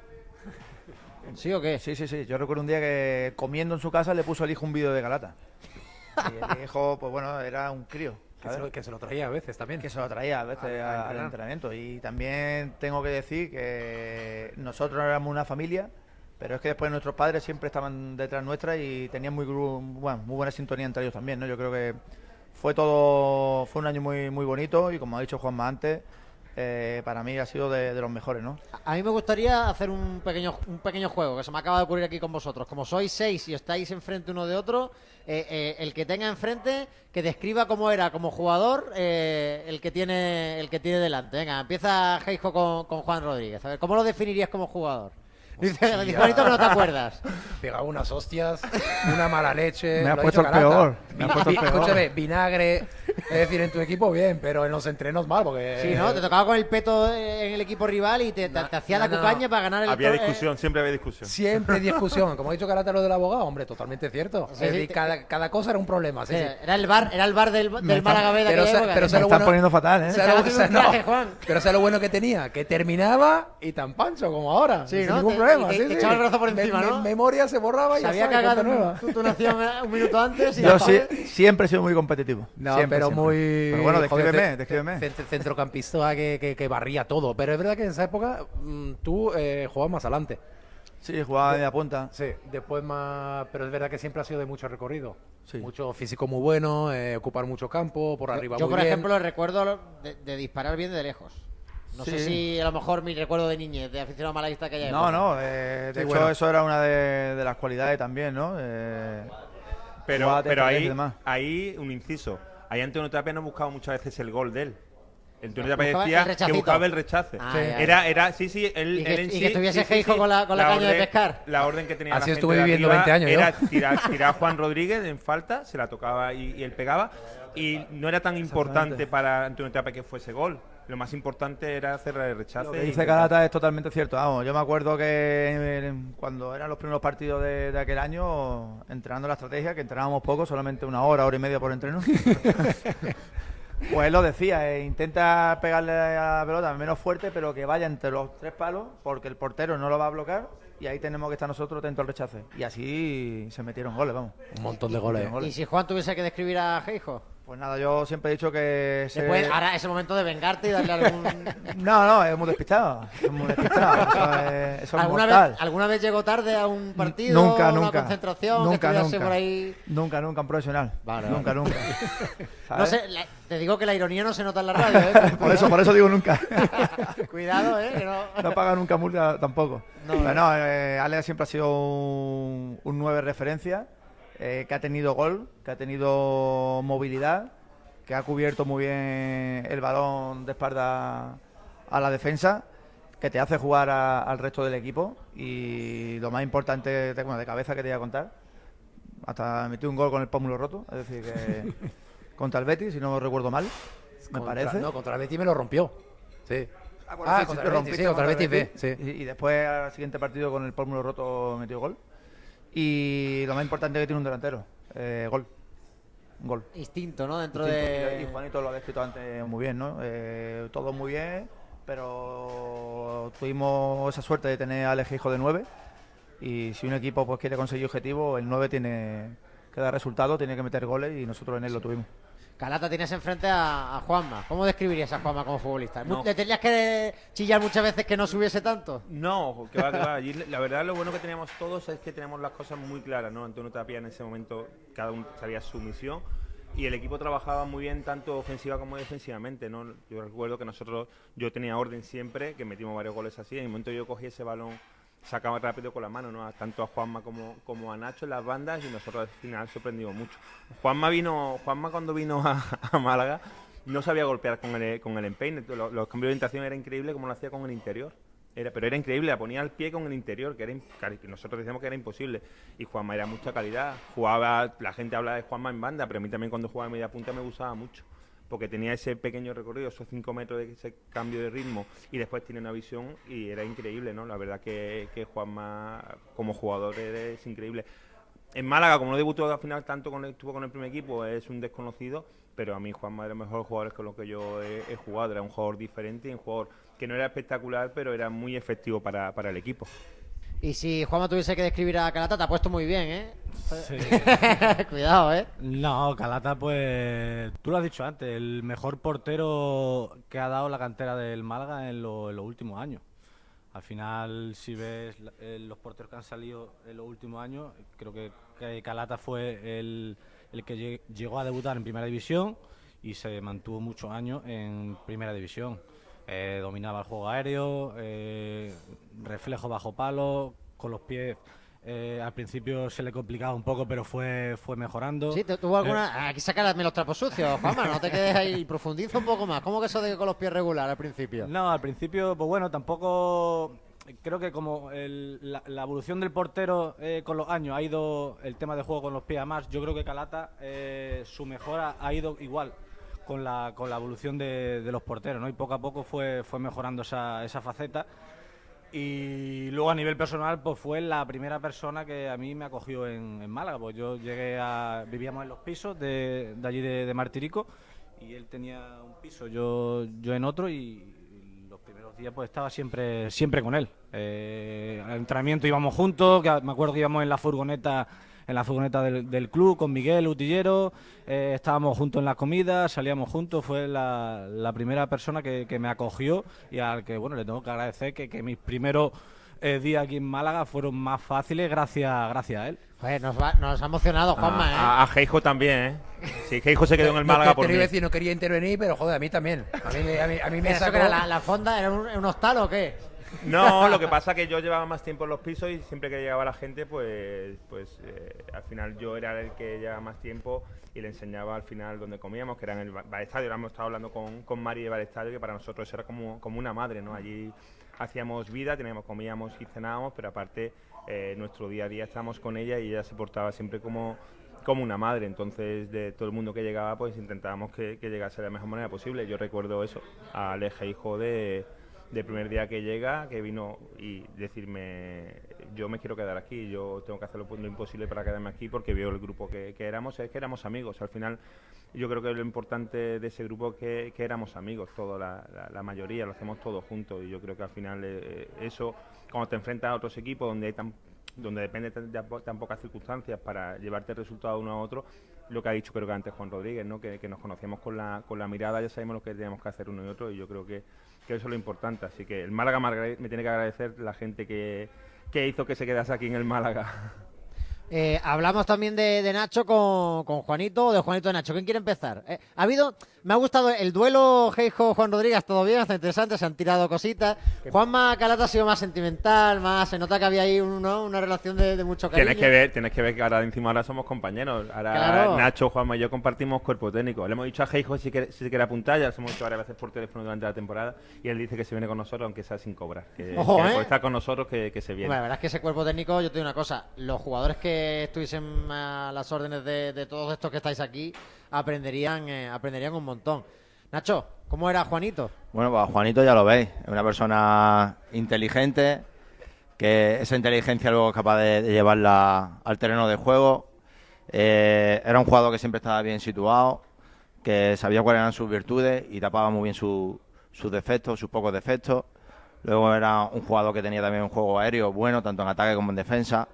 ¿Sí o qué? Sí. Yo recuerdo un día que comiendo en su casa le puso al hijo un vídeo de Calata. Y el hijo, pues bueno, era un crío. Que se lo traía a veces también. Que se lo traía a veces al entrenamiento. Y también tengo que decir que nosotros éramos una familia, pero es que después nuestros padres siempre estaban detrás nuestra y tenían muy buena sintonía entre ellos también, ¿no? Yo creo que fue un año muy, muy bonito y, como ha dicho Juanma antes, para mí ha sido de los mejores, ¿no? A mí me gustaría hacer un pequeño juego que se me acaba de ocurrir aquí con vosotros. Como sois 6 y estáis enfrente uno de otro, el que tenga enfrente que describa cómo era como jugador el que tiene delante. Venga, empieza Geijo con Juan Rodríguez. A ver, ¿cómo lo definirías como jugador? Dice Juanito que no te acuerdas. Pegaba unas hostias, una mala leche. Me ha puesto el peor. Escúchame, vinagre. Es decir, en tu equipo bien, pero en los entrenos mal, porque... Sí, ¿no? Te tocaba con el peto en el equipo rival y te hacía la cucaña para ganar el... Había discusión, siempre había discusión. Siempre discusión. Como ha dicho Calata lo del abogado, hombre, totalmente cierto. Sí, sí, cada cosa era un problema. Sí. Era el bar del Málaga B de aquella época. Pero se están poniendo fatal, ¿eh? Pero ¿sabes lo bueno que tenía? Que terminaba y tan pancho como ahora. Sí, sin ¿no? ningún problema. Te echaba el brazo por encima, ¿no? Memoria se borraba y ya había cagado tu nación un minuto antes. Y yo siempre he sido muy competitivo. No, siempre, pero siempre. muy... Pero bueno, descríbeme. Centrocampista que barría todo. Pero es verdad que en esa época tú jugabas más adelante. Sí, jugaba de la punta. Sí, después más... Pero es verdad que siempre ha sido de mucho recorrido. Sí. Mucho físico muy bueno, ocupar mucho campo, por arriba yo muy por bien. ejemplo, recuerdo de disparar bien de lejos. No sé si a lo mejor mi recuerdo de niñez, de aficionado malaguista que haya. No, de hecho eso era una de las cualidades también, ¿no? Pero ahí un inciso. Ahí Antonio Tapia no buscaba muchas veces el gol de él. Antonio Tapia Buscaba decía el que rechacito. buscaba el rechace. Ah, ya. Era, sí, él Y que- en y sí, que estuviese sí, Geijo con la caña de orden- pescar. La orden que tenía Así la estuve gente de viviendo arriba 20 años, era yo. tirar a Juan Rodríguez en falta, se la tocaba y él pegaba. Y no era tan importante para Antonio Tapia que fuese gol. Lo más importante era hacer el rechace. Lo que e dice intentar- Calata es totalmente cierto. Vamos, yo me acuerdo que cuando eran los primeros partidos de aquel año, entrenando la estrategia, que entrenábamos poco, solamente 1 hora y media por entreno. Pues él lo decía, intenta pegarle a la pelota menos fuerte, pero que vaya entre los 3 palos, porque el portero no lo va a bloquear, y ahí tenemos que estar nosotros atentos al rechace. Y así se metieron goles, vamos. Un montón de goles. ¿Y si Juan tuviese que describir a Geijo? Pues nada, yo siempre he dicho que... Después, ahora es el momento de vengarte y darle algún... No, es muy despistado. Es muy despistado. Eso es mortal. ¿Alguna vez llegó tarde a un partido? Nunca, una nunca. concentración? Nunca, que estuviese nunca. por ahí... Nunca, un profesional. Vale, nunca. No ¿Sabes? sé, te digo que la ironía no se nota en la radio, ¿eh? por eso digo nunca. Cuidado, ¿eh? Que No paga nunca multa tampoco. No, Pero no, Ale siempre ha sido un 9 referencia, que ha tenido gol, que ha tenido movilidad, que ha cubierto muy bien el balón de espalda a la defensa, que te hace jugar al resto del equipo. Y lo más importante, de cabeza que te voy a contar, hasta metió un gol con el pómulo roto, es decir, que contra el Betis, si no recuerdo mal, me parece. No, contra el Betis me lo rompió. Sí. Bueno, sí, contra sí, el Betis, sí, contra el Betis, Betis. sí. Y después al siguiente partido con el pómulo roto metió gol. Y lo más importante es que tiene un delantero, gol. Un gol. Instinto, ¿no? Dentro Instinto. de... Y Juanito lo ha descrito antes muy bien, ¿no? Todo muy bien, pero tuvimos esa suerte de tener a Alex Geijo de 9. Y si un equipo pues quiere conseguir objetivos, el 9 tiene que dar resultados, tiene que meter goles, y nosotros en él lo tuvimos. Calata, tienes enfrente a Juanma. ¿Cómo describirías a Juanma como futbolista? No. ¿Le tenías que chillar muchas veces que no subiese tanto? No, que va. Allí, la verdad, lo bueno que teníamos todos es que tenemos las cosas muy claras, ¿no? Antonio Tapia en ese momento, cada uno sabía su misión y el equipo trabajaba muy bien tanto ofensiva como defensivamente, ¿no? Yo recuerdo que yo tenía orden siempre, que metimos varios goles así, en el momento yo cogí ese balón, sacaba rápido con la mano, ¿no? Tanto a Juanma como a Nacho en las bandas, y nosotros al final sorprendimos mucho. Juanma cuando vino a Málaga no sabía golpear con el empeine. Los cambios de orientación era increíble como lo hacía con el interior. Pero era increíble, la ponía al pie con el interior, que nosotros decíamos que era imposible. Y Juanma era mucha calidad. La gente habla de Juanma en banda, pero a mí también cuando jugaba en media punta me gustaba mucho, porque tenía ese pequeño recorrido, esos 5 metros de ese cambio de ritmo, y después tiene una visión y era increíble, ¿no? La verdad que Juanma como jugador es increíble. En Málaga, como no debutó al final tanto estuvo con el primer equipo, es un desconocido, pero a mí Juanma era de los mejores jugadores con los que yo he jugado. Era un jugador diferente y un jugador que no era espectacular, pero era muy efectivo para el equipo. Y si Juanma tuviese que describir a Calata, te ha puesto muy bien, ¿eh? Sí. Cuidado, ¿eh? No, Calata, pues tú lo has dicho antes, el mejor portero que ha dado la cantera del Málaga en los últimos años. Al final, si ves los porteros que han salido en los últimos años, creo que Calata fue el que llegó a debutar en Primera División y se mantuvo muchos años en Primera División. Dominaba el juego aéreo, reflejo bajo palo, con los pies. Al principio se le complicaba un poco, pero fue mejorando. Sí, tuvo alguna... Aquí sacarme los trapos sucios, Juanma, no te quedes ahí, profundiza un poco más. ¿Cómo que eso de con los pies regular al principio? No, al principio, pues bueno, tampoco... Creo que como la evolución del portero con los años ha ido el tema de juego con los pies a más, yo creo que Calata su mejora ha ido igual con la evolución de los porteros, ¿no? Y poco a poco fue mejorando esa faceta. Y luego a nivel personal, pues fue la primera persona que a mí me acogió en Málaga. Pues yo vivíamos en los pisos de allí de Martirico, y él tenía un piso, yo en otro, y los primeros días pues estaba siempre con él. Al entrenamiento íbamos juntos, que me acuerdo que íbamos en la furgoneta del club con Miguel Utillero, estábamos juntos en las comidas, salíamos juntos. Fue la primera persona que me acogió, y al que bueno le tengo que agradecer que mis primeros días aquí en Málaga fueron más fáciles gracias a él. Pues nos ha emocionado, Juanma, ¿eh? A Geijo también, ¿eh? Sí, Geijo se quedó en el Málaga por Te mí. iba a decir, no quería intervenir, pero joder, a mí también. A mí me ¿Eso sacó... que era la fonda? ¿Era un hostal o qué? No, lo que pasa es que yo llevaba más tiempo en los pisos y siempre que llegaba la gente, al final yo era el que llevaba más tiempo y le enseñaba al final donde comíamos, que era en el Bar Estadio. Ahora hemos estado hablando con Mari de Bar Estadio, que para nosotros era como una madre, ¿no? Allí hacíamos vida, comíamos y cenábamos, pero aparte nuestro día a día estábamos con ella y ella se portaba siempre como una madre. Entonces, de todo el mundo que llegaba, pues intentábamos que llegase de la mejor manera posible. Yo recuerdo eso, a Aleja, hijo del primer día que llega, que vino y decirme, yo me quiero quedar aquí, yo tengo que hacer lo imposible para quedarme aquí, porque veo el grupo que éramos, es que éramos amigos. Al final, yo creo que lo importante de ese grupo es que éramos amigos, la mayoría, lo hacemos todos juntos, y yo creo que al final eso, cuando te enfrentas a otros equipos donde depende de tan pocas circunstancias para llevarte el resultado uno a otro, lo que ha dicho creo que antes Juan Rodríguez, ¿no? Que nos conocemos con la mirada, ya sabemos lo que tenemos que hacer uno y otro, y yo creo que eso es lo importante. Así que el Málaga me tiene que agradecer la gente que hizo que se quedase aquí en el Málaga. Hablamos también de Nacho con Juanito, de Juanito de Nacho. ¿Quién quiere empezar? Me ha gustado el duelo Geijo-Juan Rodríguez, todo bien, está interesante, se han tirado cositas. Juanma Calata ha sido más sentimental, se nota que había ahí una relación de mucho cariño. Tienes que ver que ahora somos compañeros. Ahora claro. Nacho, Juanma y yo compartimos cuerpo técnico. Le hemos dicho a Geijo si quiere apuntar, ya lo hemos dicho varias veces por teléfono durante la temporada, y él dice que se viene con nosotros, aunque sea sin cobrar. Ojo, por estar con nosotros que se viene. Bueno, la verdad es que ese cuerpo técnico, yo te digo una cosa, los jugadores que estuviesen a las órdenes de todos estos que estáis aquí aprenderían un montón. Nacho, ¿cómo era Juanito? Bueno, pues Juanito ya lo veis, es una persona inteligente, que esa inteligencia luego es capaz de llevarla al terreno de juego. Era un jugador que siempre estaba bien situado, que sabía cuáles eran sus virtudes y tapaba muy bien sus defectos, sus pocos defectos. Luego era un jugador que tenía también un juego aéreo bueno, tanto en ataque como en defensa.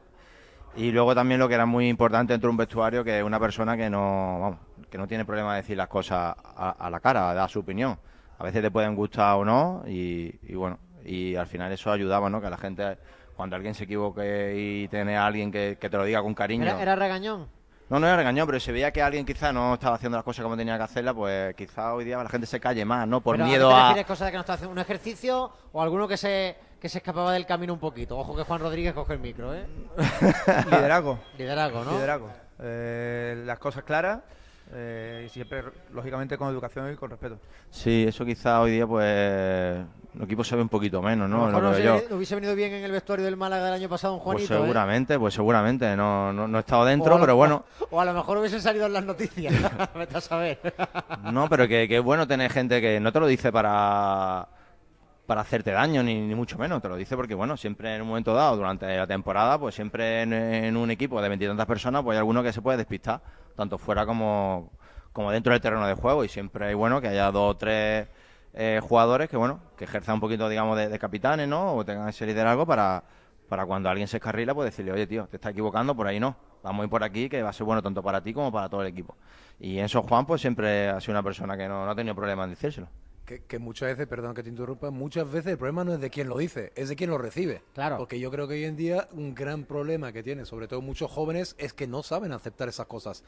Y luego también lo que era muy importante dentro de un vestuario, que es una persona que no tiene problema de decir las cosas a la cara, de dar su opinión. A veces te pueden gustar o no, y bueno, y al final eso ayudaba, ¿no? Que la gente, cuando alguien se equivoque y tiene a alguien que te lo diga con cariño. ¿Era regañón? No era regañón, pero se veía que alguien quizá no estaba haciendo las cosas como tenía que hacerlas, pues quizá hoy día la gente se calle más, ¿no? Por miedo ¿Pero a... te refieres cosas de que no está haciendo un ejercicio o alguno que se escapaba del camino un poquito? Ojo que Juan Rodríguez coge el micro, ¿eh? Liderazgo, ¿no? Liderazgo. Las cosas claras y siempre, lógicamente, con educación y con respeto. Sí, eso quizá hoy día, pues, el equipo se ve un poquito menos, ¿no? No hubiese venido bien en el vestuario del Málaga del año pasado un Juanito, pues seguramente, no he estado dentro, pero bueno. O a lo mejor hubiesen salido en las noticias, vete a saber. No, pero que es bueno tener gente que no te lo dice para hacerte daño, ni mucho menos, te lo dice porque, bueno, siempre en un momento dado, durante la temporada, pues siempre en un equipo de 20 y tantas personas, pues hay alguno que se puede despistar, tanto fuera como dentro del terreno de juego, y siempre hay bueno que haya 2 o 3 jugadores que, bueno, que ejerzan un poquito, digamos, de capitanes, ¿no? O tengan ese liderazgo para cuando alguien se escarrila, pues decirle, oye, tío, te estás equivocando, por ahí no, vamos a ir por aquí, que va a ser bueno tanto para ti como para todo el equipo. Y en eso Juan, pues siempre ha sido una persona que no ha tenido problema en decírselo. Que muchas veces, perdón que te interrumpa, muchas veces el problema no es de quien lo dice, es de quien lo recibe. Claro. Porque yo creo que hoy en día un gran problema que tienen, sobre todo muchos jóvenes, es que no saben aceptar esas cosas.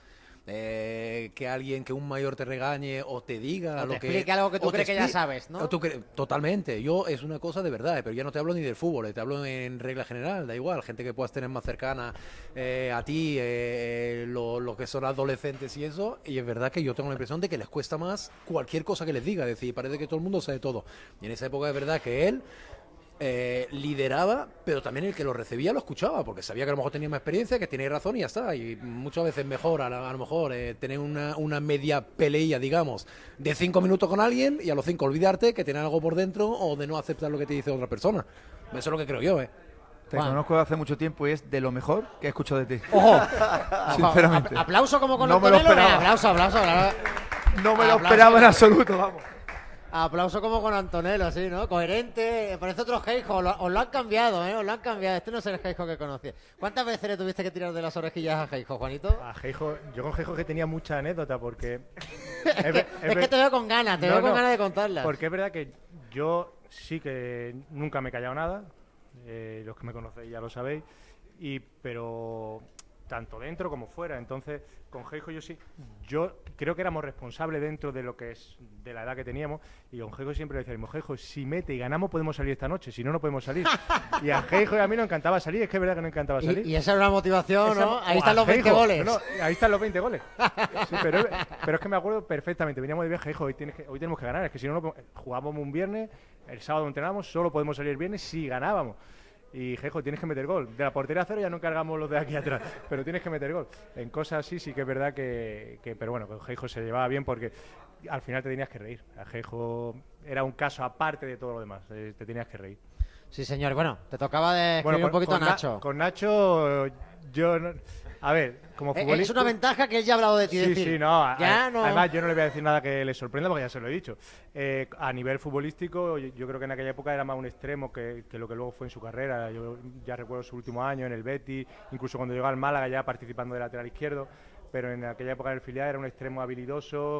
Que un mayor te regañe o te diga o lo te que... explique algo que tú crees que ya sabes, ¿no? Totalmente. Yo es una cosa de verdad, pero ya no te hablo ni del fútbol, te hablo en regla general, da igual. Gente que puedas tener más cercana a ti, lo que son adolescentes y eso, y es verdad que yo tengo la impresión de que les cuesta más cualquier cosa que les diga. Es decir, parece que todo el mundo sabe todo. Y en esa época es verdad que él lideraba, pero también el que lo recibía lo escuchaba, porque sabía que a lo mejor tenía más experiencia, que tenía razón y ya está. Y muchas veces mejor, a lo mejor, tener una media peleilla, digamos, de 5 minutos con alguien y a los 5 olvidarte que tener algo por dentro o de no aceptar lo que te dice otra persona. Eso es lo que creo yo, Te conozco hace mucho tiempo y es de lo mejor que he escuchado de ti. ¡Ojo! Sinceramente. Aplauso como con no me lo esperaba. Aplauso. No me lo esperaba en absoluto, vamos. Aplauso como con Antonello, sí, ¿no? Coherente. Parece otro Geijo. Os lo han cambiado, ¿eh? Os lo han cambiado. Este no es el Geijo que conocía. ¿Cuántas veces le tuviste que tirar de las orejillas a Geijo, Juanito? A Geijo, yo con Geijo que tenía mucha anécdota porque... es que te veo con ganas, veo con ganas de contarlas. Porque es verdad que yo sí que nunca me he callado nada. Los que me conocéis ya lo sabéis. Pero tanto dentro como fuera. Entonces, con Geijo yo creo que éramos responsables dentro de lo que es de la edad que teníamos, y con Geijo siempre le decíamos, Geijo, si mete y ganamos podemos salir esta noche, si no, no podemos salir. Y a Geijo y a mí nos encantaba salir, es que es verdad que nos encantaba salir. Y esa era una motivación, ¿no? Ahí están los 20 Geijo, goles. No, ahí están los 20 goles. Sí, pero es que me acuerdo perfectamente, veníamos de viaje, Geijo, hoy tenemos que ganar, es que si no, jugábamos un viernes, el sábado entrenábamos, solo podemos salir el viernes si ganábamos. Y Geijo, tienes que meter gol. De la portería a cero ya no cargamos los de aquí atrás, pero tienes que meter gol. En cosas así sí que es verdad que pero bueno, con Geijo se llevaba bien porque al final te tenías que reír. A Geijo era un caso aparte de todo lo demás, te tenías que reír. Sí, señor. Bueno, te tocaba describir un poquito a Nacho. Con Nacho, yo no, a ver, como futbolista... Es una ventaja que él ya ha hablado de ti. Sí, decir, sí, no. no. Además, yo no le voy a decir nada que le sorprenda porque ya se lo he dicho. A nivel futbolístico, yo creo que en aquella época era más un extremo que lo que luego fue en su carrera. Yo ya recuerdo su último año en el Betis, incluso cuando llegó al Málaga ya participando de lateral izquierdo. Pero en aquella época del filial era un extremo habilidoso,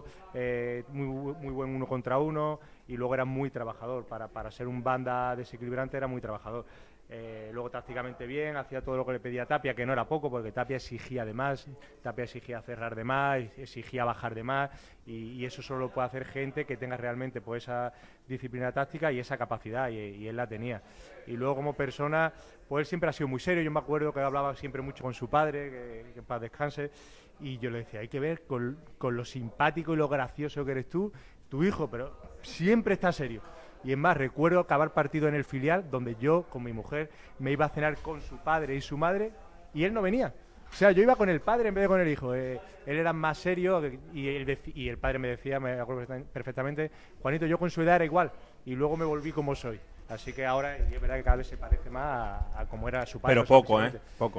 muy buen 1 contra 1, y luego era muy trabajador. Para ser un banda desequilibrante era muy trabajador. Luego tácticamente bien, hacía todo lo que le pedía Tapia, que no era poco, porque Tapia exigía de más, Tapia exigía cerrar de más, exigía bajar de más, y eso solo lo puede hacer gente que tenga realmente pues esa disciplina táctica y esa capacidad, y él la tenía. Y luego como persona, pues él siempre ha sido muy serio. Yo me acuerdo que hablaba siempre mucho con su padre, que en paz descanse, y yo le decía, hay que ver con lo simpático y lo gracioso que eres tú, tu hijo, pero siempre está serio. Y es más, recuerdo acabar partido en el filial donde yo, con mi mujer, me iba a cenar con su padre y su madre y él no venía. O sea, yo iba con el padre en vez de con el hijo. Él era más serio y el padre me decía, me acuerdo perfectamente, Juanito, yo con su edad era igual y luego me volví como soy. Así que ahora es verdad que cada vez se parece más a como era su padre. Pero poco, Poco.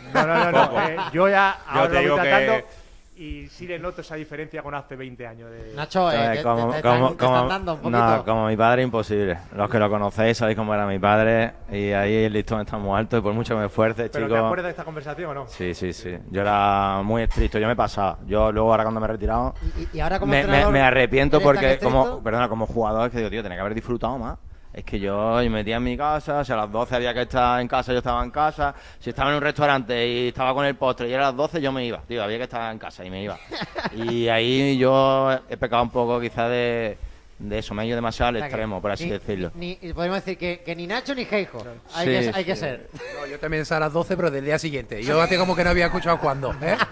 No. Yo ya ahora te digo lo voy tratando. que... Y sí le noto esa diferencia con hace 20 años. Nacho, te están dando un poquito. No, como mi padre, imposible. Los que lo conocéis sabéis cómo era mi padre, y ahí el listón está muy alto, y por mucho que me esfuerce, ¿Pero chicos... te acuerdas de esta conversación o no? Sí. Yo era muy estricto, yo me pasaba. Yo luego, ahora cuando me he retirado, y ahora como me arrepiento porque como jugador, es que digo, tío, tenía que haber disfrutado más. Es que yo me metía en mi casa, si a las 12 había que estar en casa, yo estaba en casa. Si estaba en un restaurante y estaba con el postre y era a las 12, yo me iba. Tío, había que estar en casa y me iba. Y ahí yo he pecado un poco quizás de eso, me he ido demasiado al extremo, por así decirlo. Podemos decir que ni Nacho ni Geijo. Hay que ser. No, yo también a las 12, pero del día siguiente. Yo hace como que no había escuchado cuándo.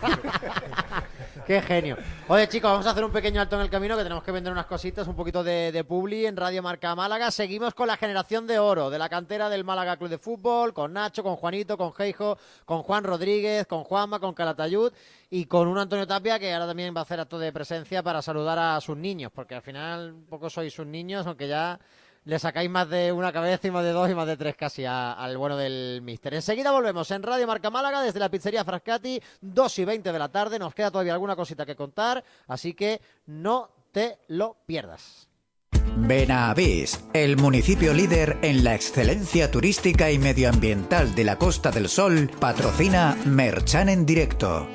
Qué genio. Oye, chicos, vamos a hacer un pequeño alto en el camino, que tenemos que vender unas cositas, un poquito de publi en Radio Marca Málaga. Seguimos con la generación de oro de la cantera del Málaga Club de Fútbol, con Nacho, con Juanito, con Geijo, con Juan Rodríguez, con Juanma, con Calatayud y con un Antonio Tapia, que ahora también va a hacer acto de presencia para saludar a sus niños, porque al final un poco sois sus niños, aunque ya le sacáis más de una cabeza y más de dos y más de tres casi al bueno del míster. Enseguida volvemos en Radio Marca Málaga desde la pizzería Frascati, 2:20 de la tarde. Nos queda todavía alguna cosita que contar, así que no te lo pierdas. Benavís, el municipio líder en la excelencia turística y medioambiental de la Costa del Sol, patrocina Merchan en directo.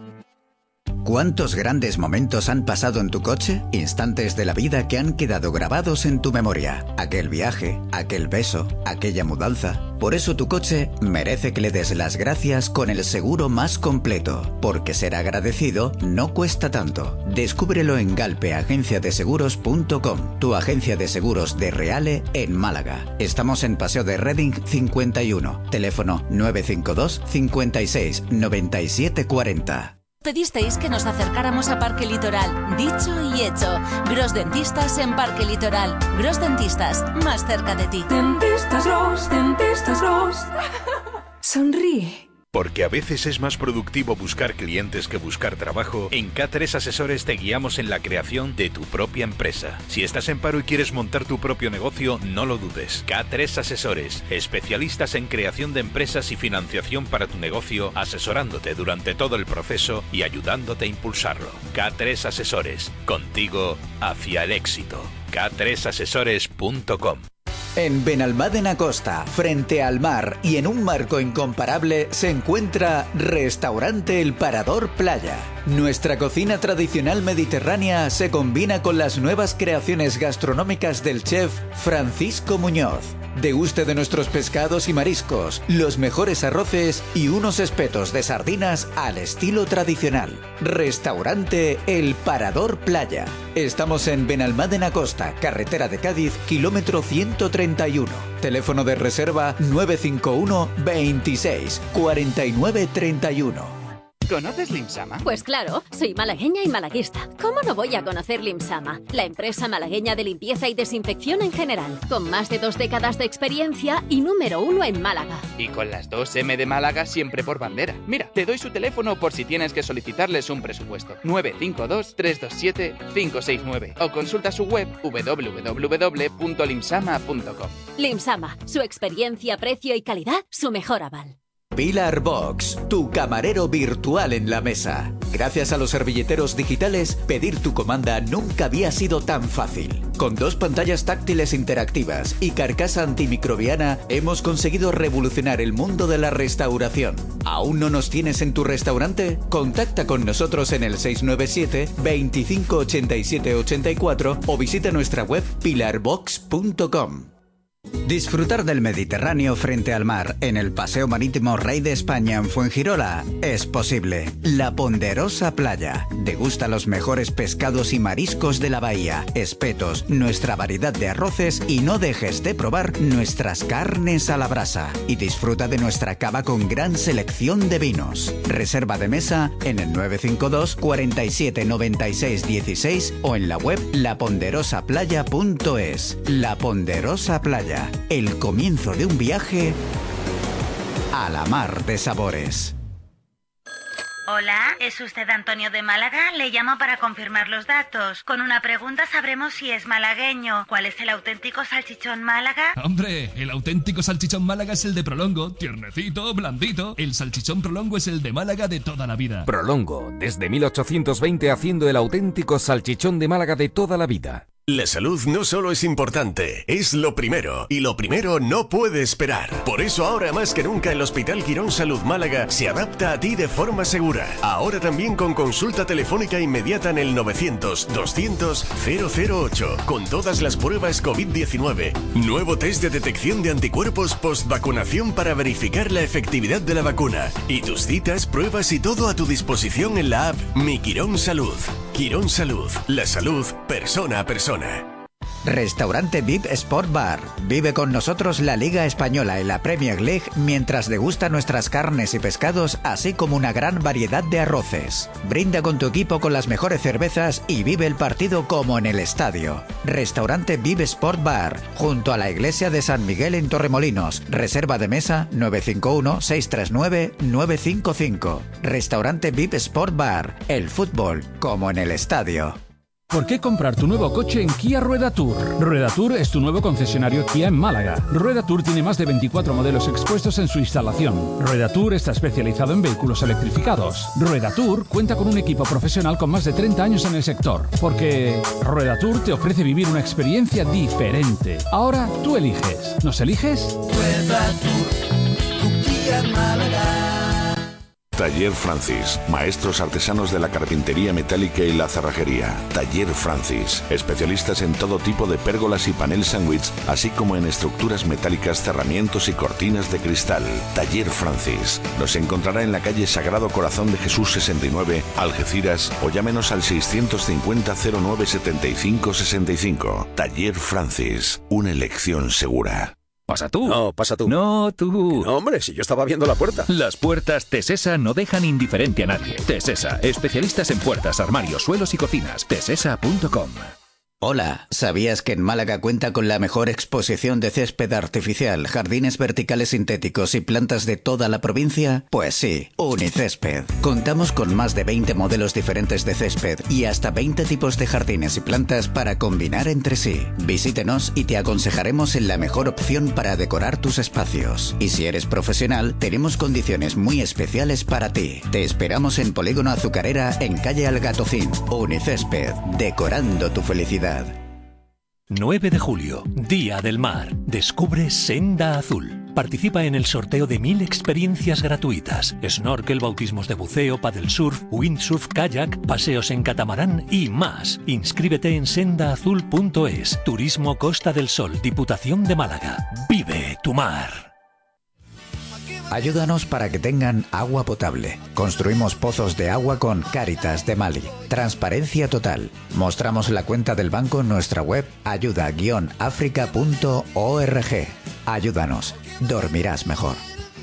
¿Cuántos grandes momentos han pasado en tu coche? Instantes de la vida que han quedado grabados en tu memoria. Aquel viaje, aquel beso, aquella mudanza. Por eso tu coche merece que le des las gracias con el seguro más completo. Porque ser agradecido no cuesta tanto. Descúbrelo en galpeagenciadeseguros.com, tu agencia de seguros de Reale en Málaga. Estamos en Paseo de Reding 51. Teléfono 952 56 97 40. Pedisteis que nos acercáramos a Parque Litoral. Dicho y hecho. Gros Dentistas en Parque Litoral. Gros Dentistas, más cerca de ti. Dentistas Gros. Sonríe. Porque a veces es más productivo buscar clientes que buscar trabajo, en K3 Asesores te guiamos en la creación de tu propia empresa. Si estás en paro y quieres montar tu propio negocio, no lo dudes. K3 Asesores, especialistas en creación de empresas y financiación para tu negocio, asesorándote durante todo el proceso y ayudándote a impulsarlo. K3 Asesores, contigo hacia el éxito. K3asesores.com. En Benalmádena Costa, frente al mar y en un marco incomparable, se encuentra Restaurante El Parador Playa. Nuestra cocina tradicional mediterránea se combina con las nuevas creaciones gastronómicas del chef Francisco Muñoz. Deguste de nuestros pescados y mariscos, los mejores arroces y unos espetos de sardinas al estilo tradicional. Restaurante El Parador Playa. Estamos en Benalmádena Costa, carretera de Cádiz, kilómetro 131. Teléfono de reserva 951 26 49 31. ¿Conoces Limsama? Pues claro, soy malagueña y malaguista. ¿Cómo no voy a conocer Limsama? La empresa malagueña de limpieza y desinfección en general, con más de 2 décadas de experiencia y número 1 en Málaga. Y con las 2M de Málaga siempre por bandera. Mira, te doy su teléfono por si tienes que solicitarles un presupuesto. 952-327-569. O consulta su web www.limsama.com. Limsama, su experiencia, precio y calidad, su mejor aval. Pilar Box, tu camarero virtual en la mesa. Gracias a los servilleteros digitales, pedir tu comanda nunca había sido tan fácil. Con 2 pantallas táctiles interactivas y carcasa antimicrobiana, hemos conseguido revolucionar el mundo de la restauración. ¿Aún no nos tienes en tu restaurante? Contacta con nosotros en el 697 25 87 84 o visita nuestra web pilarbox.com. Disfrutar del Mediterráneo frente al mar en el Paseo Marítimo Rey de España en Fuengirola es posible. La Ponderosa Playa. Degusta los mejores pescados y mariscos de la bahía, espetos, nuestra variedad de arroces y no dejes de probar nuestras carnes a la brasa. Y disfruta de nuestra cava con gran selección de vinos. Reserva de mesa en el 952 47 96 16 o en la web laponderosaplaya.es. La Ponderosa Playa. El comienzo de un viaje a la mar de sabores. Hola, ¿es usted Antonio de Málaga? Le llamo para confirmar los datos. Con una pregunta sabremos si es malagueño. ¿Cuál es el auténtico salchichón Málaga? Hombre, el auténtico salchichón Málaga es el de Prolongo, tiernecito, blandito. El salchichón Prolongo es el de Málaga de toda la vida. Prolongo, desde 1820 haciendo el auténtico salchichón de Málaga de toda la vida. La salud no solo es importante, es lo primero, y lo primero no puede esperar. Por eso ahora más que nunca el Hospital Quirón Salud Málaga se adapta a ti de forma segura. Ahora también con consulta telefónica inmediata en el 900-200-008, con todas las pruebas COVID-19. Nuevo test de detección de anticuerpos post-vacunación para verificar la efectividad de la vacuna. Y tus citas, pruebas y todo a tu disposición en la app Mi Quirón Salud. Quirón Salud, la salud persona a persona. Restaurante VIP Sport Bar. Vive con nosotros la Liga Española y la Premier League mientras degusta nuestras carnes y pescados, así como una gran variedad de arroces. Brinda con tu equipo con las mejores cervezas y vive el partido como en el estadio. Restaurante VIP Sport Bar, junto a la iglesia de San Miguel en Torremolinos. Reserva de mesa 951-639-955. Restaurante VIP Sport Bar. El fútbol como en el estadio. ¿Por qué comprar tu nuevo coche en Kia Rueda Tour? Rueda Tour es tu nuevo concesionario Kia en Málaga. Rueda Tour tiene más de 24 modelos expuestos en su instalación. Rueda Tour está especializado en vehículos electrificados. Rueda Tour cuenta con un equipo profesional con más de 30 años en el sector. Porque Rueda Tour te ofrece vivir una experiencia diferente. Ahora tú eliges. ¿Nos eliges? Rueda Tour, tu Kia en Málaga. Taller Francis, maestros artesanos de la carpintería metálica y la cerrajería. Taller Francis, especialistas en todo tipo de pérgolas y panel sándwich, así como en estructuras metálicas, cerramientos y cortinas de cristal. Taller Francis, nos encontrará en la calle Sagrado Corazón de Jesús 69, Algeciras, o llámenos al 650 09 75 65. Taller Francis, una elección segura. ¿Pasa tú? No, pasa tú. No, tú. No, hombre, si yo estaba viendo la puerta. Las puertas Tesesa no dejan indiferente a nadie. Tesesa, especialistas en puertas, armarios, suelos y cocinas. Tesesa.com. Hola, ¿sabías que en Málaga cuenta con la mejor exposición de césped artificial, jardines verticales sintéticos y plantas de toda la provincia? Pues sí, Unicésped. Contamos con más de 20 modelos diferentes de césped y hasta 20 tipos de jardines y plantas para combinar entre sí. Visítenos y te aconsejaremos en la mejor opción para decorar tus espacios. Y si eres profesional, tenemos condiciones muy especiales para ti. Te esperamos en Polígono Azucarera, en calle Algatocín. Unicésped, decorando tu felicidad. 9 de julio, Día del Mar. Descubre Senda Azul. Participa en el sorteo de 1000 experiencias gratuitas. Snorkel, bautismos de buceo, paddlesurf, windsurf, kayak, paseos en catamarán y más. Inscríbete en sendaazul.es. Turismo Costa del Sol, Diputación de Málaga. Vive tu mar. Ayúdanos para que tengan agua potable. Construimos pozos de agua con Cáritas de Mali. Transparencia total. Mostramos la cuenta del banco en nuestra web ayuda-africa.org. Ayúdanos. Dormirás mejor.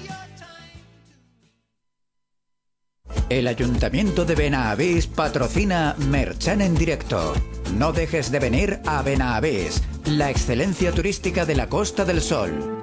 El Ayuntamiento de Benavís patrocina Merchan en directo. No dejes de venir a Benavís, la excelencia turística de la Costa del Sol.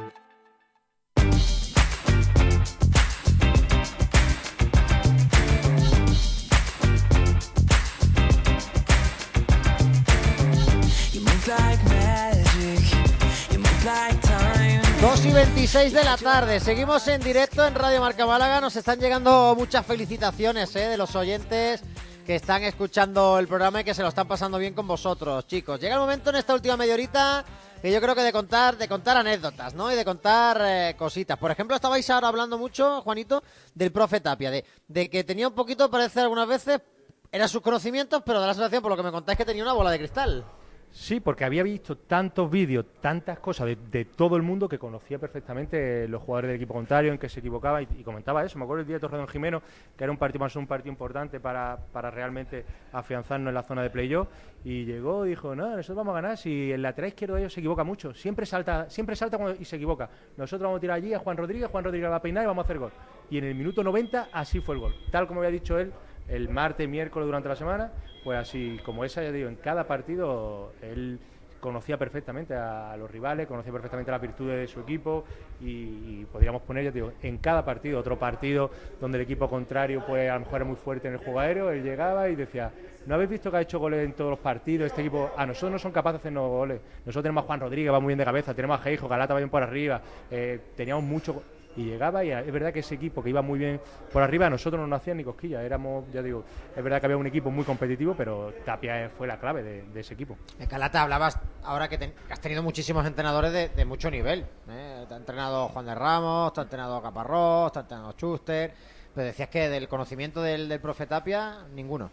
Like magic, you move like time. 2:26 de la tarde, seguimos en directo en Radio Marca Málaga. Nos están llegando muchas felicitaciones de los oyentes que están escuchando el programa y que se lo están pasando bien con vosotros, chicos. Llega el momento en esta última media horita que yo creo que de contar anécdotas, ¿no? Y de contar cositas. Por ejemplo, estabais ahora hablando mucho, Juanito, del profe Tapia, de que tenía un poquito, parece algunas veces, eran sus conocimientos, pero da la sensación, por lo que me contáis, que tenía una bola de cristal. Sí, porque había visto tantos vídeos, tantas cosas de todo el mundo que conocía perfectamente los jugadores del equipo contrario, en que se equivocaba y comentaba eso. Me acuerdo el día de Torredón Jimeno, que era un partido importante para realmente afianzarnos en la zona de playoff, y llegó y dijo, no, nosotros vamos a ganar, si el lateral izquierdo de ellos se equivoca mucho, siempre salta y se equivoca. Nosotros vamos a tirar allí a Juan Rodríguez va a peinar y vamos a hacer gol. Y en el minuto 90 así fue el gol, tal como había dicho él el martes, miércoles durante la semana. Pues así como esa, ya digo, en cada partido él conocía perfectamente a los rivales, conocía perfectamente las virtudes de su equipo y podríamos poner, ya digo, en cada partido, otro partido donde el equipo contrario pues a lo mejor era muy fuerte en el juego aéreo, él llegaba y decía, ¿no habéis visto que ha hecho goles en todos los partidos? Este equipo, a nosotros no son capaces de hacernos goles. Nosotros tenemos a Juan Rodríguez, va muy bien de cabeza, tenemos a Geijo, Galata va bien por arriba, teníamos mucho... Y llegaba y es verdad que ese equipo que iba muy bien por arriba, a nosotros no nos hacían ni cosquillas, éramos, ya digo, es verdad que había un equipo muy competitivo, pero Tapia fue la clave de ese equipo. Calata, hablabas ahora que has tenido muchísimos entrenadores de mucho nivel, Te ha entrenado Juan de Ramos, te ha entrenado Caparrós, te ha entrenado Schuster, pero decías que del conocimiento del profe Tapia, ninguno.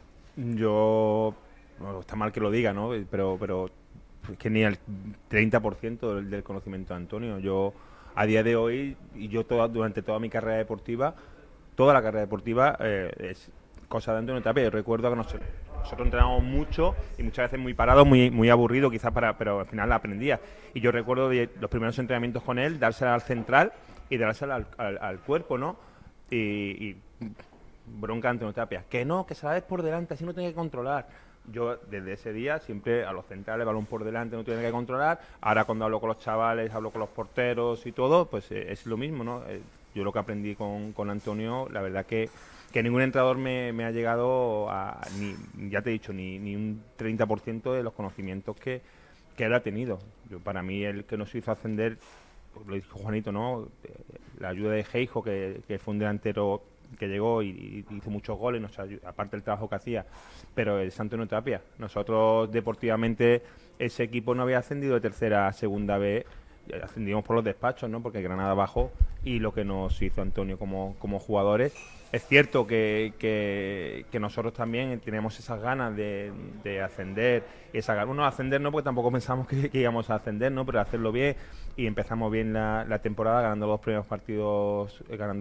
Yo, bueno, está mal que lo diga, ¿no? Pero es que ni el 30% del conocimiento de Antonio. Yo a día de hoy, y yo durante toda mi carrera deportiva, toda la carrera deportiva es cosa de Antonio Tapia. Yo recuerdo que nosotros entrenábamos mucho y muchas veces muy parados, muy aburrido quizás, pero al final la aprendía. Y yo recuerdo de los primeros entrenamientos con él, dársela al central y dársela al cuerpo, ¿no? Y bronca de Antonio Tapia. Que no, que se la des por delante, así no tiene que controlar. Yo desde ese día siempre a los centrales, balón por delante, no tiene que controlar. Ahora cuando hablo con los chavales, hablo con los porteros y todo, pues es lo mismo, ¿no? Yo lo que aprendí con Antonio, la verdad que ningún entrenador me ha llegado a, ya te he dicho, ni un 30% de los conocimientos que él ha tenido. Para mí, el que nos hizo ascender, pues lo dijo Juanito, ¿no? La ayuda de Geijo, que fue un delantero que llegó y hizo muchos goles, aparte del trabajo que hacía, pero es Antonio Tapia. Nosotros deportivamente ese equipo no había ascendido de tercera a segunda B, ascendimos por los despachos, ¿no? Porque Granada bajó, y lo que nos hizo Antonio como jugadores. Es cierto que nosotros también teníamos esas ganas de ascender, ascender no, porque tampoco pensamos que íbamos a ascender, ¿no? Pero hacerlo bien, y empezamos bien la temporada ganando dos primeros partidos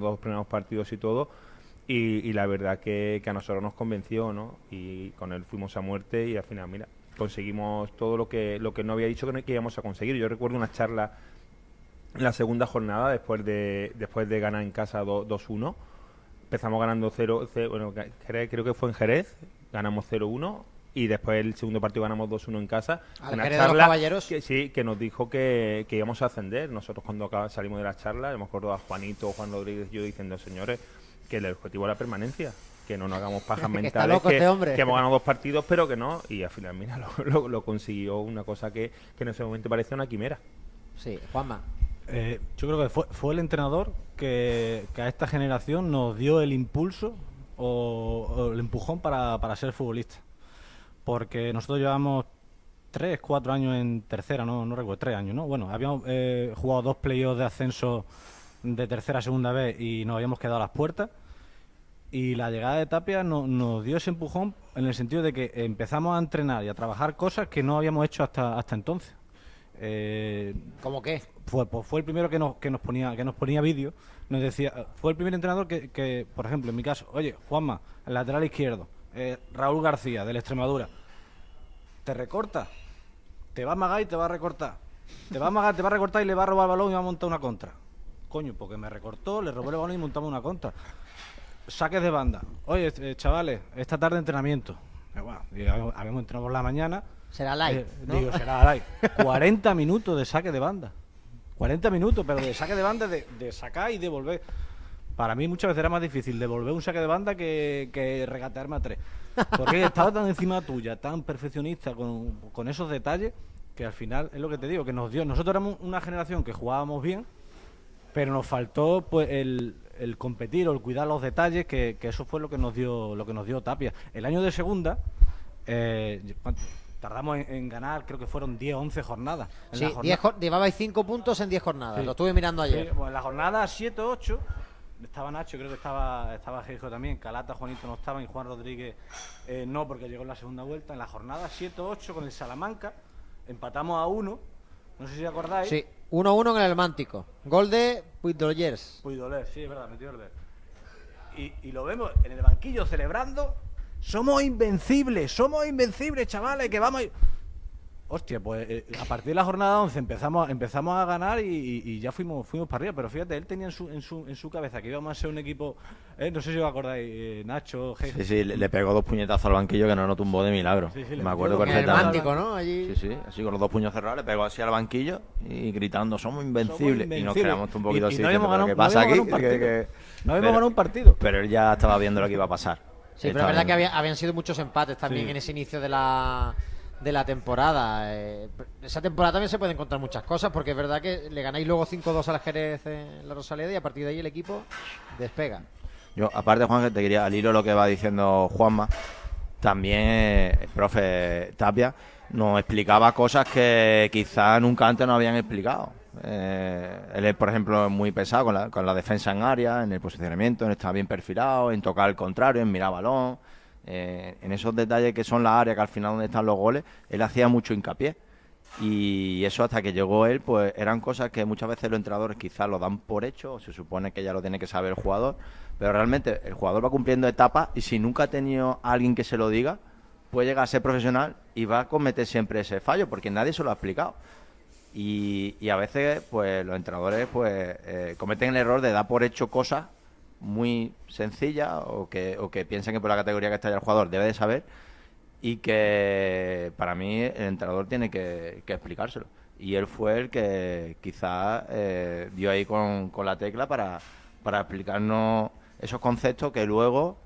y todo, y la verdad que a nosotros nos convenció, ¿no? Y con él fuimos a muerte y al final, mira, conseguimos todo lo que no había dicho que íbamos a conseguir. Yo recuerdo una charla en la segunda jornada después de ganar en casa 2-1. Empezamos ganando 0, bueno, creo que fue en Jerez, ganamos 0-1 y después el segundo partido ganamos 2-1 en casa. Al una Jerez charla de los Caballeros. que nos dijo que íbamos a ascender. Nosotros cuando salimos de la charla, hemos acordado a Juanito, Juan Rodríguez y yo diciendo, señores, que el objetivo es la permanencia, que no nos hagamos pajas mentales, loco este hombre. que hemos ganado 2 partidos, pero que no, y al final, mira, lo consiguió, una cosa que en ese momento parecía una quimera. Sí, Juanma. Yo creo que fue el entrenador que a esta generación nos dio el impulso o el empujón para ser futbolista, porque nosotros llevamos 3, 4 años en tercera, no recuerdo, 3 años, ¿no? Bueno, habíamos jugado 2 playoffs de ascenso de tercera a segunda vez y nos habíamos quedado a las puertas. Y la llegada de Tapia nos dio ese empujón en el sentido de que empezamos a entrenar y a trabajar cosas que no habíamos hecho hasta entonces. ¿Cómo qué? Fue el primero que nos ponía vídeo. Nos decía, fue el primer entrenador que, por ejemplo, en mi caso, oye, Juanma, el lateral izquierdo, Raúl García, del Extremadura, te recorta, te va a amagar y te va a recortar. Te va a amagar, te va a recortar y le va a robar el balón y va a montar una contra. Coño, porque me recortó, le robó el balón y montamos una contra. Saques de banda. Oye, chavales, esta tarde entrenamiento. Bueno, habíamos entrenado por la mañana. Será light, ¿no? Digo, será light. 40 minutos de saque de banda. 40 minutos, pero de saque de banda, de sacar y devolver. Para mí muchas veces era más difícil devolver un saque de banda que regatearme a 3. Porque estaba tan encima tuya, tan perfeccionista con esos detalles, que al final es lo que te digo, que nos dio. Nosotros éramos una generación que jugábamos bien, pero nos faltó pues el competir o el cuidar los detalles, que eso fue lo que nos dio Tapia. El año de segunda, tardamos en ganar, creo que fueron 10 o 11 jornadas. Sí, llevabais 5 puntos en 10 jornadas, sí. Lo estuve mirando ayer. Sí, pues en la jornada 7 o 8, estaba Nacho, creo que estaba Geijo también, Calata, Juanito no estaban y Juan Rodríguez no, porque llegó en la segunda vuelta. En la jornada 7 o 8 con el Salamanca, empatamos a 1, no sé si acordáis. Sí. 1-1 en el Almántico. Gol de Puigdolers. Puigdolers, sí, es verdad, metió el gol. Y lo vemos en el banquillo celebrando. Somos invencibles, chavales, que vamos. Hostia, pues a partir de la jornada 11 empezamos a ganar y ya fuimos para arriba. Pero fíjate, él tenía en su cabeza que íbamos a ser un equipo. No sé si os acordáis, Nacho, Geijo. Sí, le pegó 2 puñetazos al banquillo que no lo tumbó de milagro. Sí, me acuerdo perfectamente. En el ¿no? Allí. Sí, así con los 2 puños cerrados, le pegó así al banquillo y gritando, somos invencibles. Y nos quedamos un poquito así. No habíamos ganado un partido. No habíamos ganado un partido. Pero él ya estaba viendo lo que iba a pasar. Sí, pero es verdad que habían sido muchos empates también en ese inicio de la temporada. Esa temporada también se pueden encontrar muchas cosas, porque es verdad que le ganáis luego 5-2 al Jerez en la Rosaleda y a partir de ahí el equipo despega. Yo, aparte, Juan, que te quería, al hilo de lo que va diciendo Juanma, también el profe Tapia nos explicaba cosas que quizás nunca antes nos habían explicado. Él es, por ejemplo, muy pesado con la defensa en área, en el posicionamiento, en estar bien perfilado, en tocar al contrario, en mirar balón, en esos detalles que son las áreas que al final donde están los goles, él hacía mucho hincapié. Y eso, hasta que llegó él, pues eran cosas que muchas veces los entrenadores quizás lo dan por hecho, o se supone que ya lo tiene que saber el jugador, pero realmente el jugador va cumpliendo etapas y si nunca ha tenido a alguien que se lo diga, puede llegar a ser profesional y va a cometer siempre ese fallo, porque nadie se lo ha explicado. Y a veces pues los entrenadores pues cometen el error de dar por hecho cosas muy sencillas o que piensan que por la categoría que está ya el jugador debe de saber, y que para mí el entrenador tiene que explicárselo, y él fue el que quizás dio ahí con la tecla para explicarnos esos conceptos que luego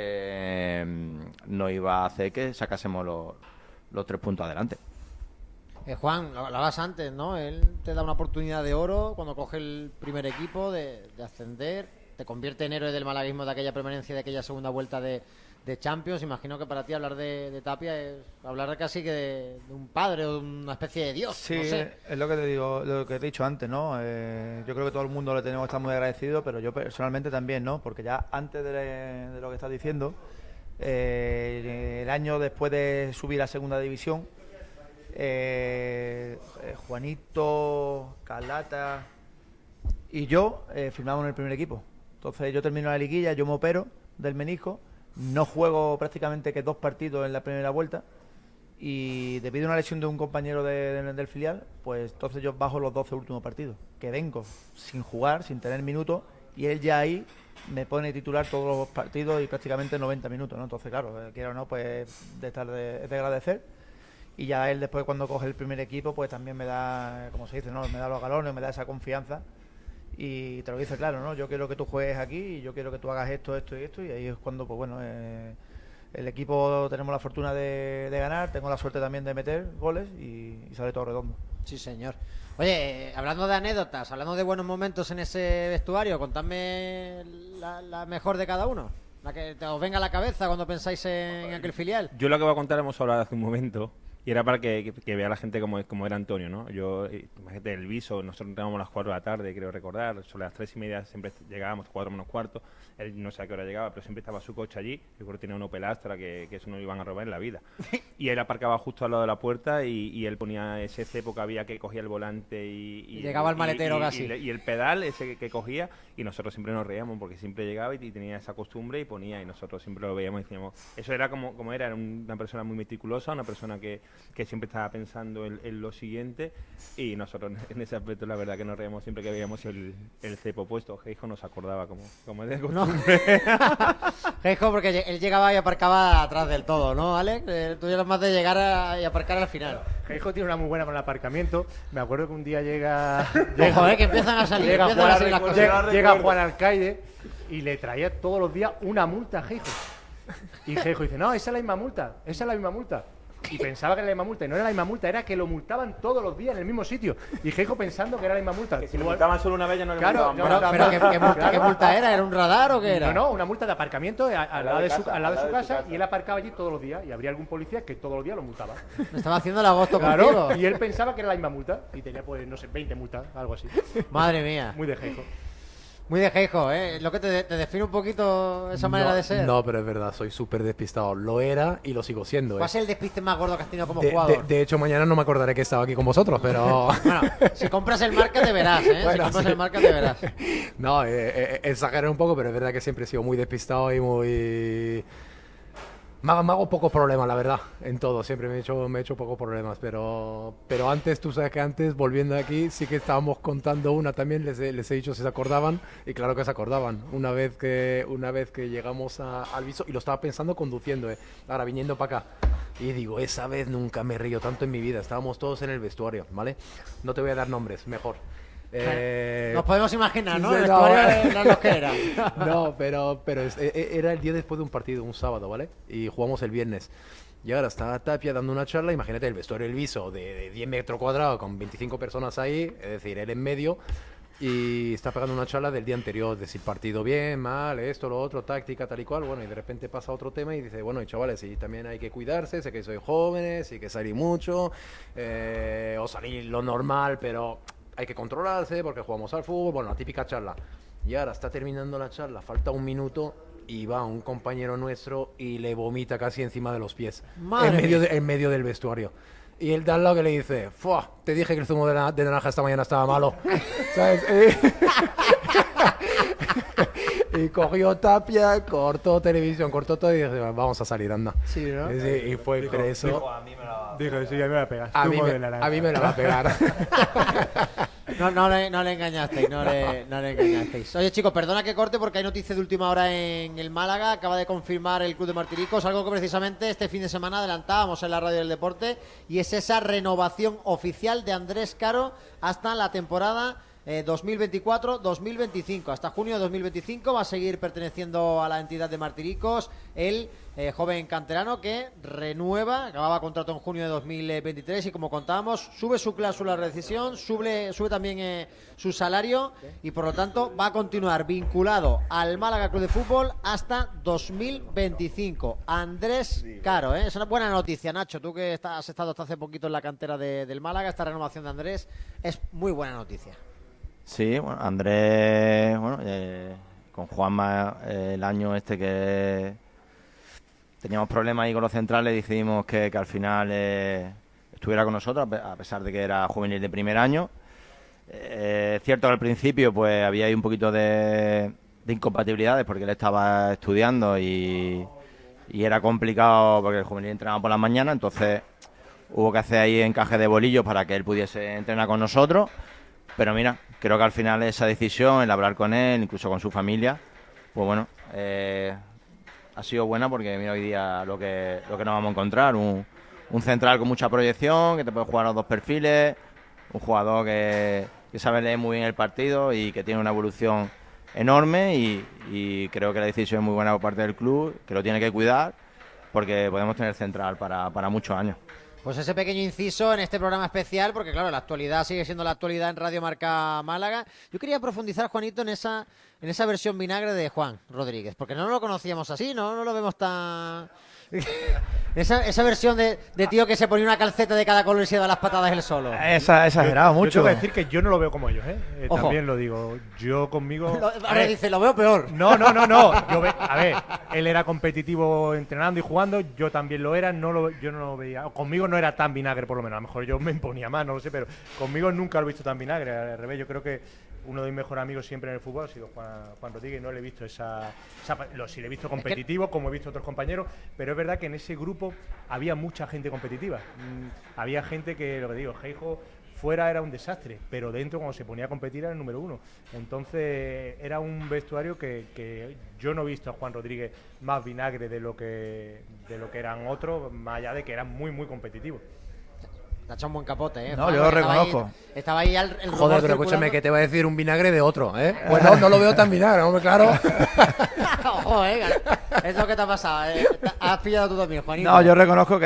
nos iba a hacer que sacásemos los 3 puntos adelante. Juan, lo hablabas antes, ¿no? Él te da una oportunidad de oro cuando coge el primer equipo de ascender, te convierte en héroe del malaguismo de aquella permanencia, de aquella segunda vuelta de Champions. Imagino que para ti hablar de Tapia es hablar casi que de un padre o de una especie de Dios. Sí, no sé. Es lo que te digo, lo que te he dicho antes, ¿no? Yo creo que todo el mundo le tenemos que estar muy agradecido, pero yo personalmente también, ¿no? Porque ya antes de lo que estás diciendo, el año después de subir a segunda división, Juanito, Calata y yo firmamos en el primer equipo. Entonces yo termino la liguilla, yo me opero del menisco, no juego prácticamente que 2 partidos en la primera vuelta, y debido a una lesión de un compañero del filial, pues entonces yo bajo los 12 últimos partidos, que vengo sin jugar, sin tener minutos, y él ya ahí me pone titular todos los partidos y prácticamente 90 minutos, ¿no? Entonces claro, quiero o no, pues es de agradecer. Y ya él después, cuando coge el primer equipo, pues también me da, como se dice, ¿no? Me da los galones, me da esa confianza y te lo dice claro, ¿no? Yo quiero que tú juegues aquí y yo quiero que tú hagas esto y esto, y ahí es cuando, pues bueno, el equipo tenemos la fortuna de ganar, tengo la suerte también de meter goles y sale todo redondo. Sí, señor. Oye, hablando de anécdotas, hablando de buenos momentos en ese vestuario, contadme la mejor de cada uno, la que os venga a la cabeza cuando pensáis en aquel filial. Yo lo que voy a contar hemos hablado hace un momento, Y era para que vea la gente como era Antonio, ¿no? Yo, imagínate, el viso, nosotros entrábamos a las 4 de la tarde, creo recordar, sobre las 3:30 siempre llegábamos, 4 menos cuarto, él no sé a qué hora llegaba, pero siempre estaba su coche allí, yo creo que tenía un Opel Astra, que eso no lo iban a robar en la vida. Y él aparcaba justo al lado de la puerta y él ponía ese cepo que había, que cogía el volante y llegaba al maletero casi. Y el pedal ese que cogía, y nosotros siempre nos reíamos porque siempre llegaba y tenía esa costumbre y ponía, y nosotros siempre lo veíamos y decíamos, eso era como era una persona muy meticulosa, una persona que siempre estaba pensando en lo siguiente, y nosotros en ese aspecto la verdad que nos reíamos siempre que veíamos el cepo puesto. Geijo nos acordaba como es de costumbre. Geijo, porque él llegaba y aparcaba atrás del todo, ¿no, Alex? Tú eras más de llegar y aparcar al final. Geijo tiene una muy buena con el aparcamiento. Me acuerdo que un día llega Ojo, que empiezan a salir. Llega Juan Alcaide y le traía todos los días una multa a Geijo. Y Geijo dice, no, esa es la misma multa. Y pensaba que era la misma multa, y no era la misma multa, era que lo multaban todos los días en el mismo sitio. Y Geijo pensando que era la misma multa. Que si lo multaban solo una vez ya no le multaban. Pero ¿qué multa era? ¿Era un radar o qué era? No, una multa de aparcamiento al lado de su casa, y él aparcaba allí todos los días, y habría algún policía que todos los días lo multaba. Me estaba haciendo el agosto contigo. Y él pensaba que era la misma multa, y tenía, pues, no sé, 20 multas, algo así. Madre mía. Muy de Geijo. Muy de Geijo, ¿eh? Lo que te define un poquito esa manera de ser. No, pero es verdad, soy súper despistado. Lo era y lo sigo siendo. ¿Cuál es el despiste más gordo que has tenido como jugador? De hecho, mañana no me acordaré que estaba aquí con vosotros, pero... Bueno, si compras el marca te verás, ¿eh? Bueno, si compras el marca te verás. No, exageré un poco, pero es verdad que siempre he sido muy despistado y muy... Me hago pocos problemas, la verdad, en todo. Siempre me he hecho pocos problemas, pero antes, tú sabes que antes, volviendo aquí, sí que estábamos contando una también, les he dicho si se acordaban, y claro que se acordaban. Una vez que llegamos al viso, y lo estaba pensando conduciendo, ahora viniendo para acá. Y digo, esa vez nunca me río tanto en mi vida. Estábamos todos en el vestuario, ¿vale? No te voy a dar nombres, mejor. Nos podemos imaginar, ¿no? El vestuario no lo que era. No, pero era el día después de un partido, un sábado, ¿vale? Y jugamos el viernes. Y ahora está Tapia dando una charla, imagínate el vestuario del Viso de 10 metros cuadrados con 25 personas ahí, es decir, él en medio, y está pegando una charla del día anterior, decir partido bien, mal, esto, lo otro, táctica, tal y cual, bueno, y de repente pasa otro tema y dice, bueno, y chavales, y también hay que cuidarse, sé que sois jóvenes, y que salir mucho, o salir lo normal, pero... hay que controlarse porque jugamos al fútbol, bueno, la típica charla. Y ahora está terminando la charla, falta un minuto y va un compañero nuestro y le vomita casi encima de los pies. En medio del vestuario. Y el de al lado que le dice, ¡fua! Te dije que el zumo de naranja esta mañana estaba malo. ¿Sabes? Y cogió Tapia, cortó televisión, cortó todo y dice, vamos a salir, anda. Sí, ¿no? Y fue preso. Dijo, sí, a mí me la pegas. A mí me la va a pegar. No le engañasteis, no le engañasteis. Oye, chicos, perdona que corte porque hay noticias de última hora en el Málaga. Acaba de confirmar el Club de Martiricos, algo que precisamente este fin de semana adelantábamos en la Radio del Deporte, y es esa renovación oficial de Andrés Caro hasta la temporada 2024-2025. Hasta junio de 2025 va a seguir perteneciendo a la entidad de Martiricos el joven canterano que renueva, acababa contrato en junio de 2023 y, como contábamos, sube su cláusula de rescisión, sube también su salario, y por lo tanto va a continuar vinculado al Málaga Club de Fútbol hasta 2025. Andrés Caro, es una buena noticia, Nacho, tú que has estado hasta hace poquito en la cantera del Málaga. Esta renovación de Andrés es muy buena noticia. Sí, bueno, Andrés, bueno, con Juanma el año este que teníamos problemas ahí con los centrales, decidimos que al final estuviera con nosotros, a pesar de que era juvenil de primer año. Es cierto que al principio pues había ahí un poquito de incompatibilidades porque él estaba estudiando y era complicado porque el juvenil entrenaba por las mañanas, entonces hubo que hacer ahí encaje de bolillos para que él pudiese entrenar con nosotros. Pero mira, creo que al final esa decisión, el hablar con él, incluso con su familia, pues bueno, ha sido buena porque mira hoy día lo que nos vamos a encontrar, un central con mucha proyección, que te puede jugar a los dos perfiles, un jugador que sabe leer muy bien el partido y que tiene una evolución enorme, y creo que la decisión es muy buena por parte del club, que lo tiene que cuidar porque podemos tener central para muchos años. Pues ese pequeño inciso en este programa especial, porque claro, la actualidad sigue siendo la actualidad en Radio Marca Málaga. Yo quería profundizar, Juanito, en esa versión vinagre de Juan Rodríguez, porque no lo conocíamos así, no lo vemos tan Esa versión de tío que se ponía una calceta de cada color y se da las patadas él solo. Esa exagerado mucho. Yo tengo que decir que yo no lo veo como ellos, ¿eh? Ojo. También lo digo. Yo conmigo... Ahora dice, lo veo peor. No. A ver, él era competitivo entrenando y jugando, yo también lo era, yo no lo veía. Conmigo no era tan vinagre, por lo menos. A lo mejor yo me imponía más, no lo sé, pero conmigo nunca lo he visto tan vinagre. Al revés, yo creo que uno de mis mejores amigos siempre en el fútbol ha sido Juan Rodríguez. No le he visto sí le he visto competitivo, como he visto otros compañeros, pero es verdad que en ese grupo había mucha gente competitiva. Había gente que, lo que digo, Geijo fuera era un desastre, pero dentro cuando se ponía a competir era el número uno. Entonces era un vestuario que yo no he visto a Juan Rodríguez más vinagre de lo que eran otros, más allá de que eran muy, muy competitivos. Te ha echado un buen capote, ¿eh? No, yo lo reconozco. Estaba ahí el Joder, pero escúchame, que te voy a decir un vinagre de otro, ¿eh? Pues no lo veo tan vinagre, hombre, claro. Ojo, es lo que te ha pasado. Has pillado tú también, Juanito. No, yo reconozco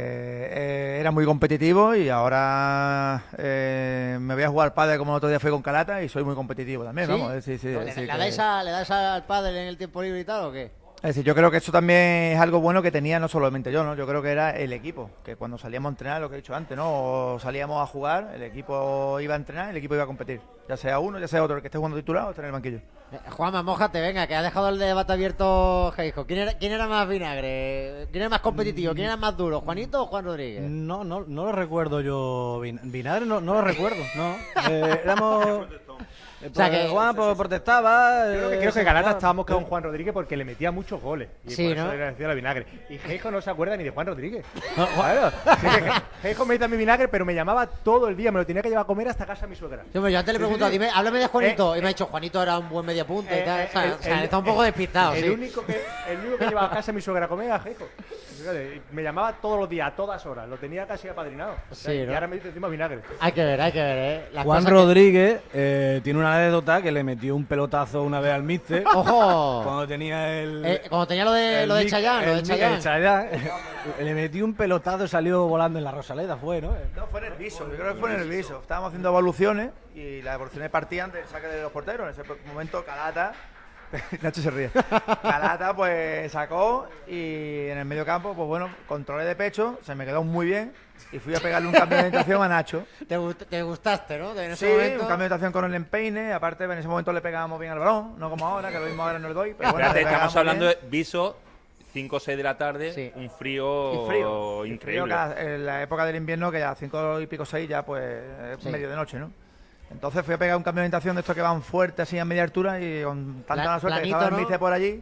que era muy competitivo y ahora me voy a jugar al pádel como el otro día fui con Calata y soy muy competitivo también, ¿Sí? vamos. Sí, ¿Le dais al pádel en el tiempo libre y tal o qué? Es decir, yo creo que eso también es algo bueno que tenía no solamente yo, ¿no? Yo creo que era el equipo, que cuando salíamos a entrenar, lo que he dicho antes, ¿no? O salíamos a jugar, el equipo iba a entrenar, el equipo iba a competir. Ya sea uno, ya sea otro, el que esté jugando titular o esté en el banquillo. Juanma, mójate, venga, que has dejado el debate abierto, Geijo. ¿Quién era más vinagre? ¿Quién era más competitivo? ¿Quién era más duro? ¿Juanito o Juan Rodríguez? No lo recuerdo yo. Vinagre no lo recuerdo, no. Éramos... O sea, que Juan protestaba. Creo que Galata estábamos con Juan Rodríguez porque le metía muchos goles. Y sí, por eso ¿no? le decía la vinagre. Y Geijo no se acuerda ni de Juan Rodríguez. Claro. Geijo me dice mi vinagre, pero me llamaba todo el día. Me lo tenía que llevar a comer hasta casa de mi suegra. Sí, hombre, yo antes le pregunto, dime, háblame de Juanito. Y me ha dicho, Juanito era un buen media punta y tal. O sea, está un poco despistado. El único que llevaba a casa de mi suegra a comer era Geijo. Me llamaba todos los días, a todas horas. Lo tenía casi apadrinado. Sí, ¿no? Y ahora me dice encima vinagre. Hay que ver, Las Juan cosas Rodríguez tiene una anécdota que le metió un pelotazo una vez al míster. ¡Ojo! Cuando tenía lo de Chayanne. Le metió un pelotazo y salió volando en la Rosaleda, fue, ¿no? No, fue nervioso, yo creo que fue nervioso. Estábamos haciendo evoluciones y las evoluciones partían del saque de los porteros. En ese momento Calata, Nacho se ríe, Calata pues sacó y en el medio campo, pues bueno, controlé de pecho, se me quedó muy bien y fui a pegarle un cambio de orientación a Nacho. Te gustaste, ¿no? En ese Sí, momento... un cambio de orientación con el empeine, aparte en ese momento le pegábamos bien al balón, no como ahora, que lo mismo ahora no le doy. Pero bueno, espérate, le estamos pegábamos hablando bien. de Viso, 5 o 6 de la tarde, Sí. un frío, increíble. En la época del invierno, que ya 5 y pico 6 ya pues es medio de noche, ¿no? Entonces fui a pegar un cambio de orientación de estos que van fuertes así a media altura y con tanta mala suerte que planito, estaba el ¿no? míster por allí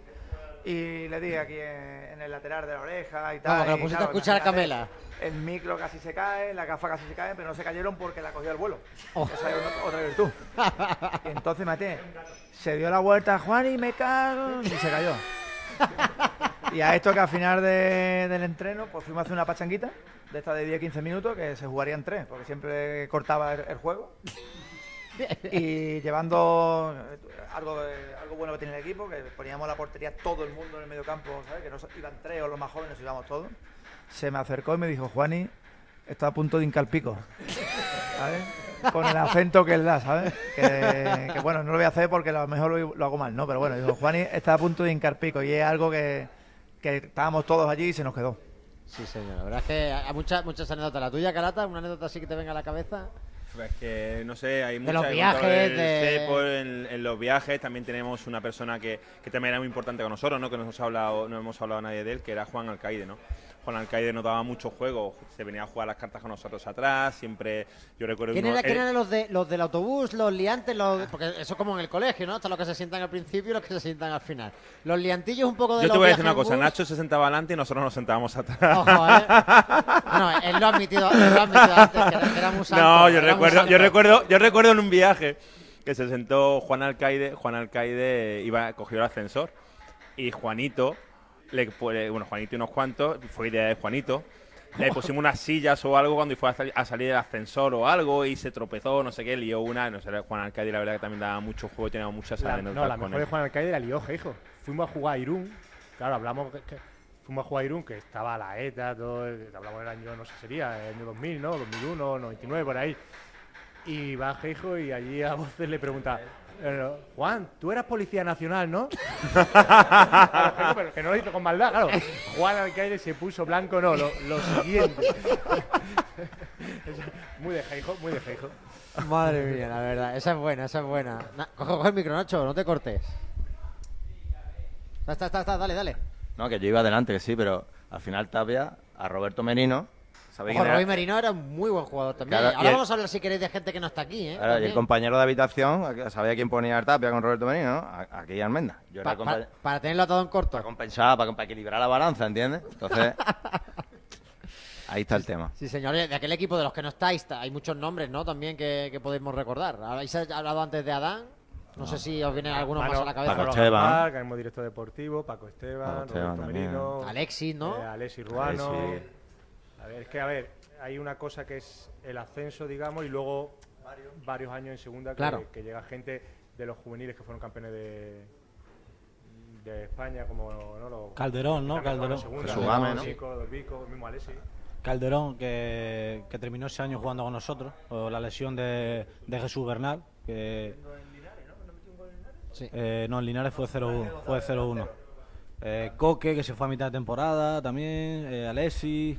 y le di aquí en el lateral de la oreja y tal. Vamos, que lo y pusiste claro, a escuchar a imagínate, Camela. El micro casi se cae, la gafa casi se cae, pero no se cayeron porque la cogió al vuelo. Oh. Esa es otra virtud. Y entonces Mate se dio la vuelta a Juan y me cago y se cayó. Y a esto que al final del entreno pues fuimos a hacer una pachanguita de esta de 10-15 minutos que se jugarían 3 porque siempre cortaba el juego. Y llevando algo bueno que tiene el equipo, que poníamos la portería todo el mundo en el medio campo, ¿sabes? Que no iban 3 o los más jóvenes, íbamos todos. Se me acercó y me dijo, Juani, está a punto de hincar pico, ¿sabes? Con el acento que él da, ¿sabes? Que bueno, no lo voy a hacer porque a lo mejor lo hago mal, ¿no? Pero bueno, dijo, Juani está a punto de hincar pico y es algo que estábamos todos allí y se nos quedó. Sí, señor. La verdad es que hay muchas anécdotas. ¿La tuya, Calata? ¿Una anécdota así que te venga a la cabeza? Es que, no sé, hay muchas... los viajes, en los viajes también tenemos una persona que también era muy importante con nosotros, ¿no? Que no hemos hablado nadie de él, que era Juan Alcaide, ¿no? Juan Alcaide nos daba mucho juego, se venía a jugar las cartas con nosotros atrás, siempre, yo recuerdo... ¿Quién eran los del autobús, los liantes? Porque eso es como en el colegio, ¿no? Están los que se sientan al principio y los que se sientan al final. Los liantillos un poco de Yo los te voy a decir viajes una cosa, en bus. Nacho se sentaba adelante y nosotros nos sentábamos atrás. Ojo, No, él lo ha admitido antes, que era muy santo. No, yo recuerdo en un viaje que se sentó Juan Alcaide cogió el ascensor y Juanito y unos cuantos, fue idea de Juanito, le pusimos unas sillas o algo cuando fue a salir del ascensor o algo y se tropezó, no sé qué, lió una, no sé, Juan Alcaide la verdad que también daba mucho juego, teníamos muchas anécdotas No, la con mejor él. de Juan Alcaide la lió Geijo. Fuimos a jugar a Irún, claro, fuimos a jugar a Irún, que estaba la ETA, todo, hablamos del año, no sé, sería, el año 2000, ¿no? 2001, 99, por ahí. Y va Geijo y allí a voces le pregunta, Juan, tú eras policía nacional, ¿no? Pero que no lo hizo con maldad, claro. Juan Alcaide se puso blanco, no, lo siguiente. Muy de Geijo, muy de Geijo. Madre mía, la verdad, esa es buena. Coge el micro, Nacho, no te cortes. Está, dale. No, que yo iba adelante, que sí, pero al final Tapia, a Roberto Merino... Roberto Merino era un muy buen jugador también. Claro, ahora vamos a hablar, si queréis, de gente que no está aquí, ¿eh? Claro, y el compañero de habitación, ¿sabía quién ponía a Tapia con Roberto Merino? ¿No? Aquí Almenda. Yo era para tenerlo atado en corto. Para compensar, para equilibrar la balanza, ¿entiendes? Entonces... Ahí está el tema. Sí, señores, de aquel equipo de los que no estáis, hay muchos nombres, ¿no? También que podemos recordar. ¿Habéis hablado antes de Adán? No sé si os viene alguno más a la cabeza. Paco Esteban. Que es director deportivo, Paco Esteban, Roberto Merino, Alexis, ¿no? Alexis Ruano. A ver, hay una cosa que es el ascenso, digamos, y luego varios años en segunda que llega gente de los juveniles que fueron campeones de España, como ¿no? Calderón, ¿no? Calderón. Jesús Gámez, ¿no? El mismo Alexis. Calderón, que terminó ese año jugando con nosotros, o la lesión de Jesús Bernal, que... Sí. No, en Linares fue 0-1. Coque, que se fue a mitad de temporada también, Alexis,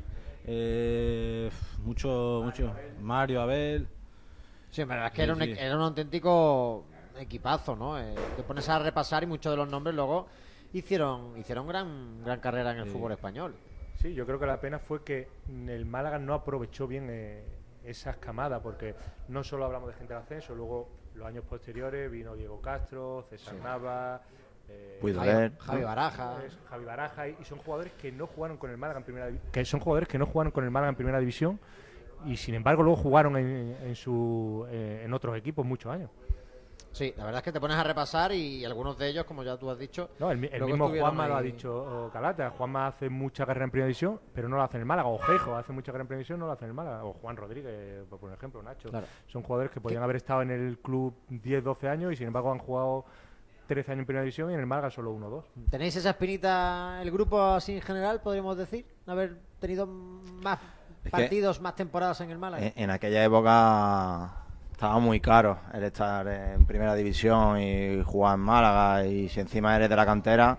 mucho, Mario, Abel. Sí, pero es que era un auténtico equipazo, ¿no? Te pones a repasar y muchos de los nombres luego hicieron gran carrera en el fútbol español. Sí, yo creo que la pena fue que el Málaga no aprovechó bien esas camadas, porque no solo hablamos de gente del ascenso, luego los años posteriores vino Diego Castro, César Nava, Javi Baraja, y son jugadores que no jugaron con el Málaga en primera división, y sin embargo luego jugaron en otros equipos muchos años. Sí, la verdad es que te pones a repasar y algunos de ellos, como ya tú has dicho... No, el mismo Juanma lo ha dicho Calata. Juanma hace mucha carrera en primera división, pero no lo hace en el Málaga. O Geijo hace mucha carrera en primera división, no lo hace en el Málaga. O Juan Rodríguez, por ejemplo, Nacho. Claro. Son jugadores que podían haber estado en el club 10, 12 años y sin embargo han jugado 13 años en primera división y en el Málaga solo 1 o 2. ¿Tenéis esa espinita, el grupo así en general, podríamos decir? ¿Haber tenido más partidos, más temporadas en el Málaga? En aquella época... Estaba muy caro el estar en primera división y jugar en Málaga, y si encima eres de la cantera,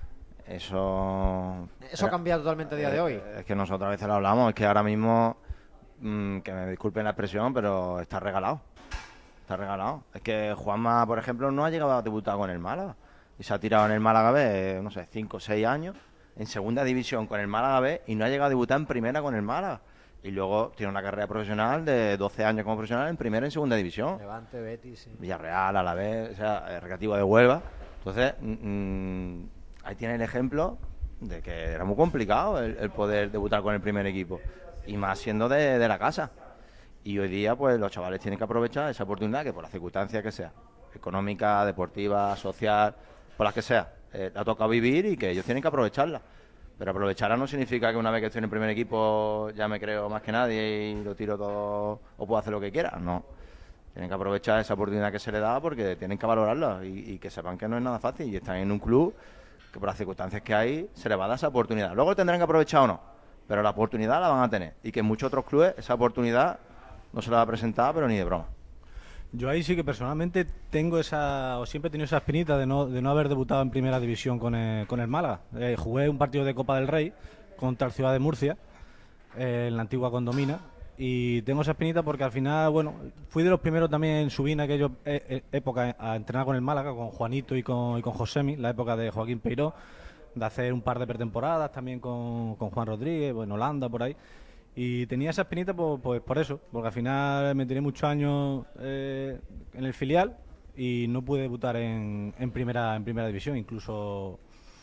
eso ha cambiado totalmente a día de hoy. Es que nosotros a veces lo hablamos, es que ahora mismo, que me disculpen la expresión, pero está regalado. Es que Juanma, por ejemplo, no ha llegado a debutar con el Málaga y se ha tirado en el Málaga B, no sé, 5 o 6 años en segunda división con el Málaga B y no ha llegado a debutar en primera con el Málaga. Y luego tiene una carrera profesional de 12 años como profesional en primera y en segunda división. Levante, Betis, sí. Villarreal, Alavés, o sea, el Recreativo de Huelva. Entonces, ahí tiene el ejemplo de que era muy complicado el poder debutar con el primer equipo. Y más siendo de la casa. Y hoy día, pues, los chavales tienen que aprovechar esa oportunidad, que por las circunstancias que sea, económica, deportiva, social, por las que sea, le ha tocado vivir y que ellos tienen que aprovecharla. Pero aprovecharla no significa que una vez que estoy en el primer equipo ya me creo más que nadie y lo tiro todo o puedo hacer lo que quiera. No. Tienen que aprovechar esa oportunidad que se les da porque tienen que valorarla y que sepan que no es nada fácil. Y están en un club que por las circunstancias que hay se les va a dar esa oportunidad. Luego tendrán que aprovechar o no, pero la oportunidad la van a tener. Y que en muchos otros clubes esa oportunidad no se la va a presentar, pero ni de broma. Yo ahí sí que personalmente siempre he tenido esa espinita de no haber debutado en primera división con el Málaga. Jugué un partido de Copa del Rey contra el Ciudad de Murcia, en la antigua Condomina, y tengo esa espinita porque al final, bueno, fui de los primeros también en subir en aquella época a entrenar con el Málaga, con Juanito y con Josemi, la época de Joaquín Peiró, de hacer un par de pretemporadas también con Juan Rodríguez, en Holanda, por ahí. Y tenía esa espinita pues por eso, porque al final me tiré muchos años en el filial y no pude debutar en primera división. Incluso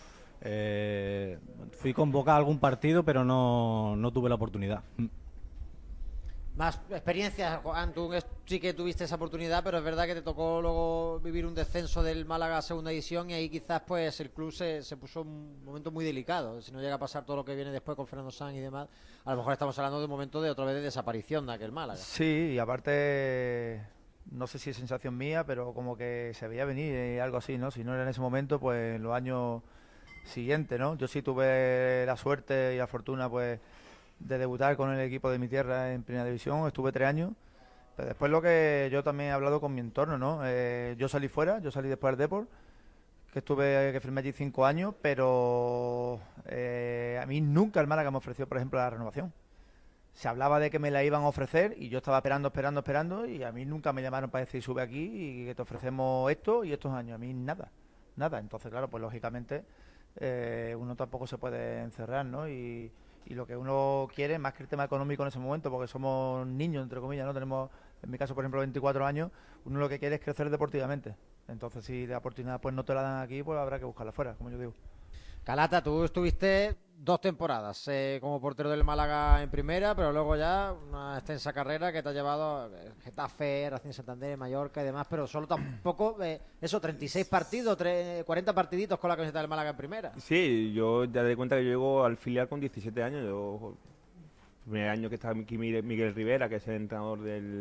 fui convocado a algún partido, pero no tuve la oportunidad. Más experiencias, Juan, tú sí que tuviste esa oportunidad, pero es verdad que te tocó luego vivir un descenso del Málaga a segunda división y ahí quizás pues el club se puso en un momento muy delicado. Si no llega a pasar todo lo que viene después con Fernando Sanz y demás, a lo mejor estamos hablando de un momento de otra vez de desaparición de aquel Málaga. Sí, y aparte, no sé si es sensación mía, pero como que se veía venir algo así, ¿no? Si no era en ese momento, pues en los años siguientes, ¿no? Yo sí tuve la suerte y la fortuna, pues, de debutar con el equipo de mi tierra en primera división. Estuve 3 años Pero después lo que yo también he hablado con mi entorno, ¿no? Yo salí fuera, yo salí después del Depor, que firmé allí 5 años, pero a mí nunca el Málaga me ofreció, por ejemplo, la renovación. Se hablaba de que me la iban a ofrecer y yo estaba esperando, y a mí nunca me llamaron para decir sube aquí y que te ofrecemos esto y estos años. A mí nada. Entonces, claro, pues lógicamente uno tampoco se puede encerrar, ¿no? Y lo que uno quiere, más que el tema económico en ese momento, porque somos niños, entre comillas, ¿no? Tenemos, en mi caso, por ejemplo, 24 años, uno lo que quiere es crecer deportivamente. Entonces, si la oportunidad pues no te la dan aquí, pues habrá que buscarla fuera, como yo digo. Calata, tú estuviste 2 temporadas como portero del Málaga en primera, pero luego ya una extensa carrera que te ha llevado a Getafe, Racing Santander, Mallorca y demás, pero solo tampoco, 36 partidos, 40 partiditos con la camiseta del Málaga en primera. Sí, yo ya te doy cuenta que yo llego al filial con 17 años. El primer año que estaba aquí Miguel Rivera, que es el entrenador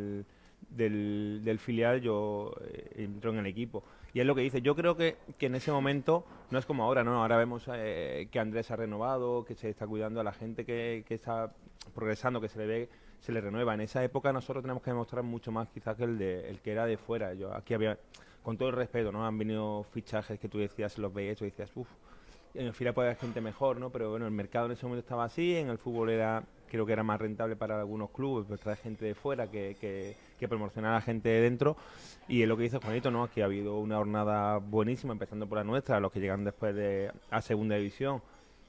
del filial, yo entro en el equipo. Y es lo que dice, yo creo que en ese momento no es como ahora, ¿no? Ahora vemos que Andrés ha renovado, que se está cuidando a la gente que está progresando, que se le ve, se le renueva. En esa época nosotros tenemos que demostrar mucho más quizás que el que era de fuera. Yo aquí había, con todo el respeto, ¿no? Han venido fichajes que tú decías, los veías, tú decías, en el filial puede haber gente mejor, ¿no? Pero bueno, el mercado en ese momento estaba así, en el fútbol creo que era más rentable para algunos clubes, pues traer gente de fuera que promocionar a la gente de dentro. Y es lo que dice Juanito, ¿no? Aquí ha habido una jornada buenísima, empezando por la nuestra, los que llegan después a segunda división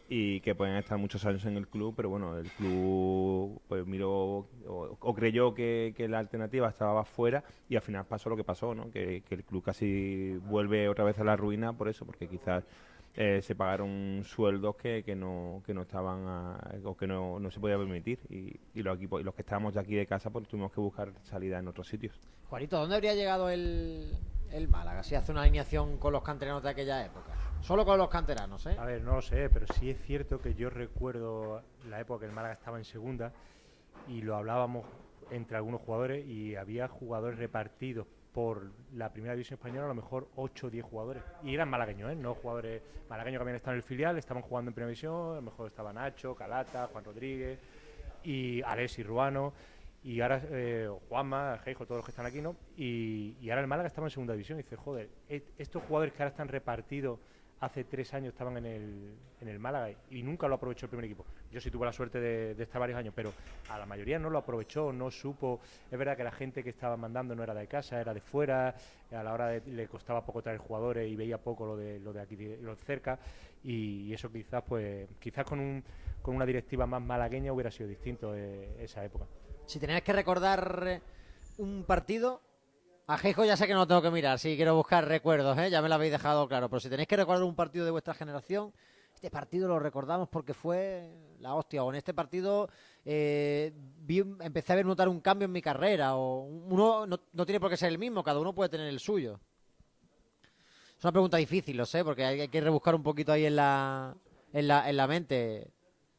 y que pueden estar muchos años en el club, pero bueno, el club pues miró o creyó que la alternativa estaba fuera y al final pasó lo que pasó, ¿no? Que el club casi vuelve otra vez a la ruina por eso, porque quizás se pagaron sueldos que no estaban o que no se podía permitir y los equipos y los que estábamos de aquí de casa pues tuvimos que buscar salida en otros sitios. Juanito, ¿dónde habría llegado el Málaga si hace una alineación con los canteranos de aquella época? Solo con los canteranos, ¿eh? A ver, no lo sé, pero sí es cierto que yo recuerdo la época que el Málaga estaba en segunda y lo hablábamos entre algunos jugadores y había jugadores repartidos por la primera división española, a lo mejor 8 o 10 jugadores. Y eran malagueños, no jugadores malagueños que habían estado en el filial, estaban jugando en primera división, a lo mejor estaba Nacho, Calata, Juan Rodríguez, y Alessi Ruano, y ahora Juanma, Geijo, todos los que están aquí, ¿no? Y ahora el Málaga estaba en segunda división y dice, joder, estos jugadores que ahora están repartidos hace 3 años estaban en el Málaga y nunca lo aprovechó el primer equipo. Yo sí tuve la suerte de estar varios años, pero a la mayoría no lo aprovechó, no supo. Es verdad que la gente que estaba mandando no era de casa, era de fuera, a la hora le costaba poco traer jugadores y veía poco lo de aquí, lo de cerca, y eso quizás con una directiva más malagueña hubiera sido distinto esa época. Si tenéis que recordar un partido, a Geijo ya sé que no lo tengo que mirar, si quiero buscar recuerdos, ya me lo habéis dejado claro, pero si tenéis que recordar un partido de vuestra generación, este partido lo recordamos porque fue la hostia, o en este partido empecé a notar un cambio en mi carrera, o uno no tiene por qué ser el mismo, cada uno puede tener el suyo. Es una pregunta difícil, lo sé, porque hay que rebuscar un poquito ahí en la mente.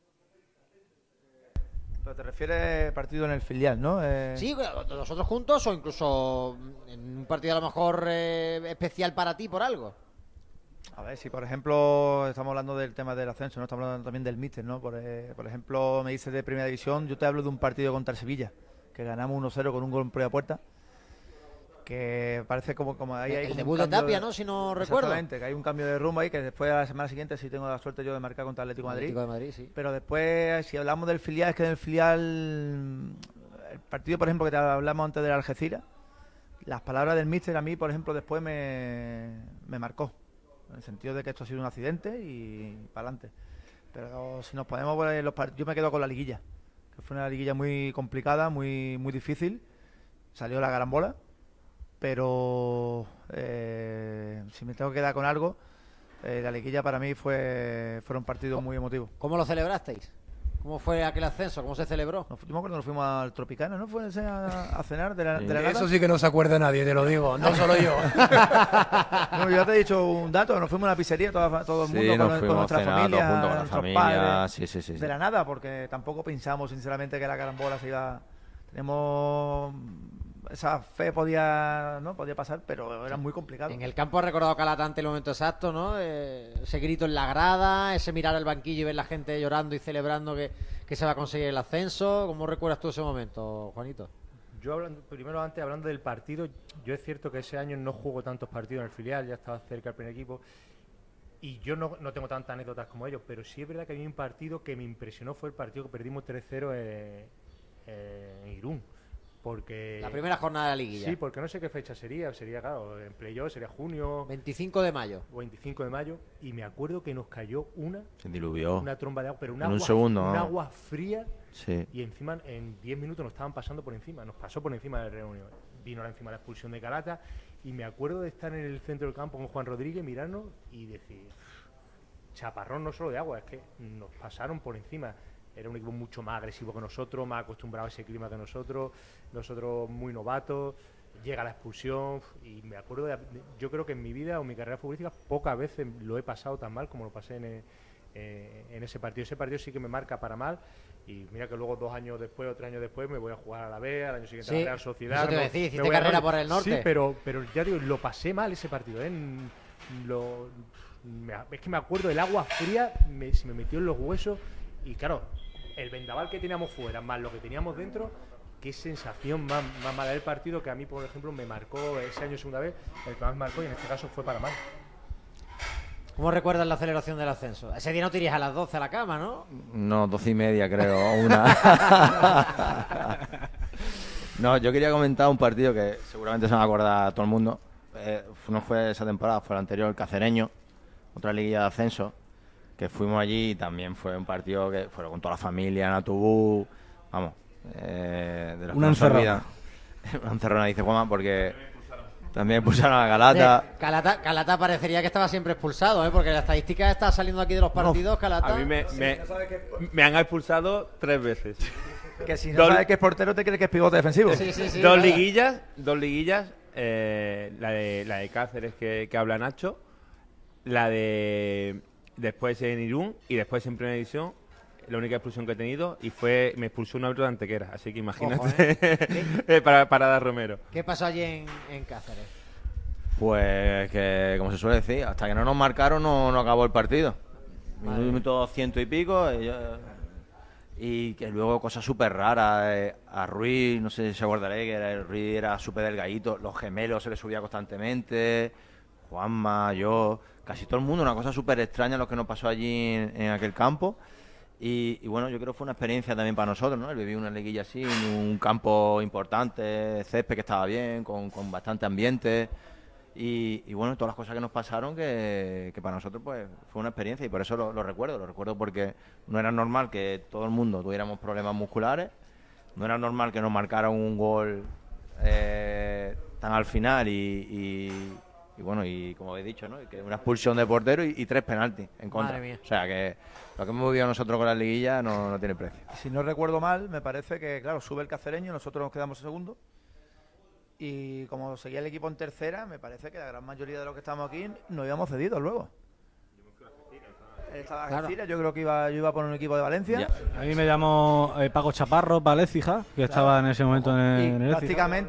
Pero te refieres partido en el filial, ¿no? Sí, nosotros juntos o incluso en un partido a lo mejor especial para ti por algo. A ver, si por ejemplo estamos hablando del tema del ascenso, no estamos hablando también del míster, ¿no? Por ejemplo, me dices de primera división, yo te hablo de un partido contra el Sevilla, que ganamos 1-0 con un gol en propia puerta, que parece como ahí hay el debut de Tapia, ¿no? Si no recuerdo. Exactamente, que hay un cambio de rumbo ahí, que después a la semana siguiente sí tengo la suerte yo de marcar contra el Atlético de Madrid. Sí. Pero después, si hablamos del filial, es que en el filial, el partido, por ejemplo, que te hablamos antes del Algeciras, las palabras del míster a mí, por ejemplo, después me marcó. En el sentido de que esto ha sido un accidente y para adelante. Pero si nos ponemos por yo me quedo con la liguilla, que fue una liguilla muy complicada, muy difícil. Salió la carambola, pero si me tengo que quedar con algo, la liguilla para mí fue un partido muy emotivo. ¿Cómo lo celebrasteis? ¿Cómo fue aquel ascenso? ¿Cómo se celebró? Yo me acuerdo que nos fuimos al Tropicana, ¿no? Fue a cenar de la nada. Eso sí que no se acuerda nadie, te lo digo, no solo yo. No, yo te he dicho un dato, nos fuimos a una pizzería, todo el mundo con nuestra familia, junto con la familia, padres, sí. de la nada, porque tampoco pensamos sinceramente que la carambola se iba... Tenemos... Esa fe podía pasar, pero era muy complicado. En el campo ha recordado Calatante el momento exacto, ¿no? Ese grito en la grada, ese mirar al banquillo y ver la gente llorando y celebrando que se va a conseguir el ascenso. ¿Cómo recuerdas tú ese momento, Juanito? Primero, antes, hablando del partido, yo es cierto que ese año no juego tantos partidos en el filial, ya estaba cerca del primer equipo, y yo no tengo tantas anécdotas como ellos, pero sí es verdad que había un partido que me impresionó, fue el partido que perdimos 3-0 en Irún. Porque la primera jornada de la liguilla. Sí, porque no sé qué fecha sería, claro, en playoff, sería junio. 25 de mayo. O 25 de mayo, y me acuerdo que nos cayó se diluvió. Una tromba de agua, pero un agua fría, sí. Y encima en 10 minutos nos estaban pasando por encima, nos pasó por encima de reunión. Vino encima la expulsión de Calata, y me acuerdo de estar en el centro del campo con Juan Rodríguez, mirarnos y decir, chaparrón no solo de agua, es que nos pasaron por encima. Era un equipo mucho más agresivo que nosotros, más acostumbrado a ese clima que nosotros muy novatos, llega la expulsión, y me acuerdo yo creo que en mi vida o en mi carrera futbolística pocas veces lo he pasado tan mal como lo pasé en ese partido. Ese partido sí que me marca para mal, y mira que luego 2 años después o 3 años después me voy a jugar a la B, al año siguiente a la Real Sociedad. Eso te iba a decir, hiciste carrera por el norte. Sí, pero ya digo, lo pasé mal ese partido, es que me acuerdo, el agua fría se me metió en los huesos, y claro, el vendaval que teníamos fuera, más lo que teníamos dentro, qué sensación más mala del partido, que a mí, por ejemplo, me marcó ese año segunda vez, el que más me marcó, y en este caso fue para mal. ¿Cómo recuerdas la celebración del ascenso? Ese día no te irías a las 12 a la cama, ¿no? No, 12:30 creo, o 1. No, yo quería comentar un partido que seguramente se va a acordar todo el mundo. No fue esa temporada, fue el anterior, el Cacereño, otra liguilla de ascenso, que fuimos allí, y también fue un partido que fueron con toda la familia, en autobús, vamos, de los una encerrona. Una encerrona, dice Juanma, porque también expulsaron a Calata. Calata parecería que estaba siempre expulsado, porque la estadística está saliendo aquí de los partidos, Calata. A mí me han expulsado 3 veces. Que si no sabes que es portero, te crees que es pivote defensivo. Sí, dos liguillas, la de Cáceres que habla Nacho, la de después en Irún, y después en primera división, la única expulsión que he tenido, y me expulsó un árbitro de Antequera, así que imagínate. Para dar Romero. ¿Qué pasó allí en Cáceres? Pues que, como se suele decir, hasta que no nos marcaron no acabó el partido. Minuto 100 y pico, y que luego cosas súper raras. A Ruiz, no sé si se acordaré, que Ruiz era súper delgadito, los gemelos se le subía constantemente, Juanma, yo, casi todo el mundo, una cosa súper extraña lo que nos pasó allí en aquel campo. Y bueno, yo creo que fue una experiencia también para nosotros, ¿no? El vivir una liguilla así, en un campo importante, césped que estaba bien, con bastante ambiente, y bueno, todas las cosas que nos pasaron que para nosotros pues fue una experiencia, y por eso lo recuerdo porque no era normal que todo el mundo tuviéramos problemas musculares, no era normal que nos marcaran un gol tan al final, y bueno, y como he dicho, ¿no? Que una expulsión de portero y 3 penaltis en contra. Madre mía. O sea que lo que hemos vivido nosotros con la liguilla no tiene precio. Si no recuerdo mal, me parece que, claro, sube el Cacereño, nosotros nos quedamos segundo. Y como seguía el equipo en tercera, me parece que la gran mayoría de los que estamos aquí nos íbamos cedidos luego. Él estaba en Algeciras, yo creo que yo iba por un equipo de Valencia. Ya. A mí me llamó Paco Chaparro para el Écija, que estaba en ese momento en el Écija.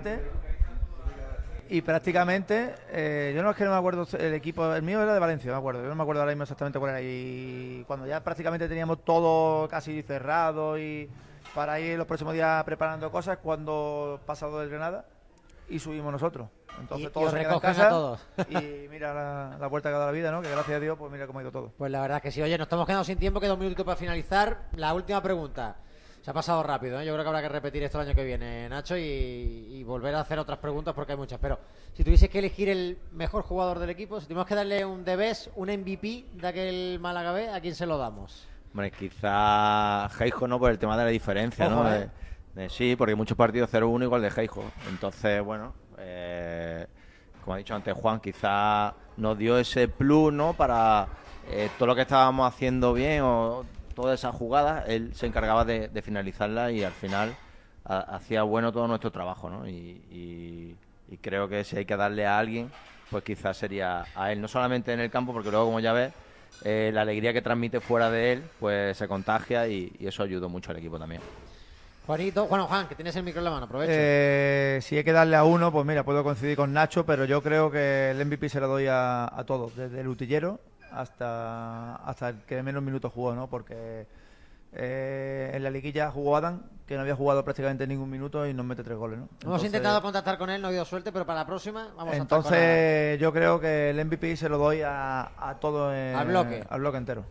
Y prácticamente, yo no es que no me acuerdo, el mío era de Valencia, me acuerdo, yo no me acuerdo ahora mismo exactamente cuál era. Y cuando ya prácticamente teníamos todo casi cerrado y para ir los próximos días preparando cosas, cuando pasado del Granada y subimos nosotros. Entonces todos se quedan en casa, a todos. Y mira la vuelta que ha dado la vida, ¿no? Que gracias a Dios, pues mira cómo ha ido todo. Pues la verdad que sí. Oye, nos estamos quedando sin tiempo, queda 1 minutito para finalizar. La última pregunta. Se ha pasado rápido, ¿eh? Yo creo que habrá que repetir esto el año que viene, Nacho, y volver a hacer otras preguntas porque hay muchas. Pero si tuvieses que elegir el mejor jugador del equipo, si tenemos que darle un The Best, un MVP de aquel Málaga B, ¿a quién se lo damos? Hombre, quizá Geijo, ¿no? Por el tema de la diferencia, Ojo, ¿no? Sí, porque hay muchos partidos 0-1 igual de Geijo. Entonces, bueno, como ha dicho antes Juan, quizá nos dio ese plus, ¿no? Para todo lo que estábamos haciendo bien o todas esas jugadas, él se encargaba de finalizarlas y al final hacía bueno todo nuestro trabajo, ¿no? Y creo que si hay que darle a alguien, pues quizás sería a él, no solamente en el campo, porque luego, como ya ves, la alegría que transmite fuera de él, pues se contagia y eso ayudó mucho al equipo también. Juan, que tienes el micro en la mano, aprovecha. Si hay que darle a uno, pues mira, puedo coincidir con Nacho, pero yo creo que el MVP se lo doy a todos, desde el utillero hasta el que menos minutos jugó, ¿no? Porque En la liguilla jugó Adam, que no había jugado prácticamente ningún minuto y nos mete 3 goles, ¿no? Hemos intentado contactar con él, no ha habido suerte, pero para la próxima vamos a estar con Entonces yo creo que el MVP se lo doy a todo al bloque entero.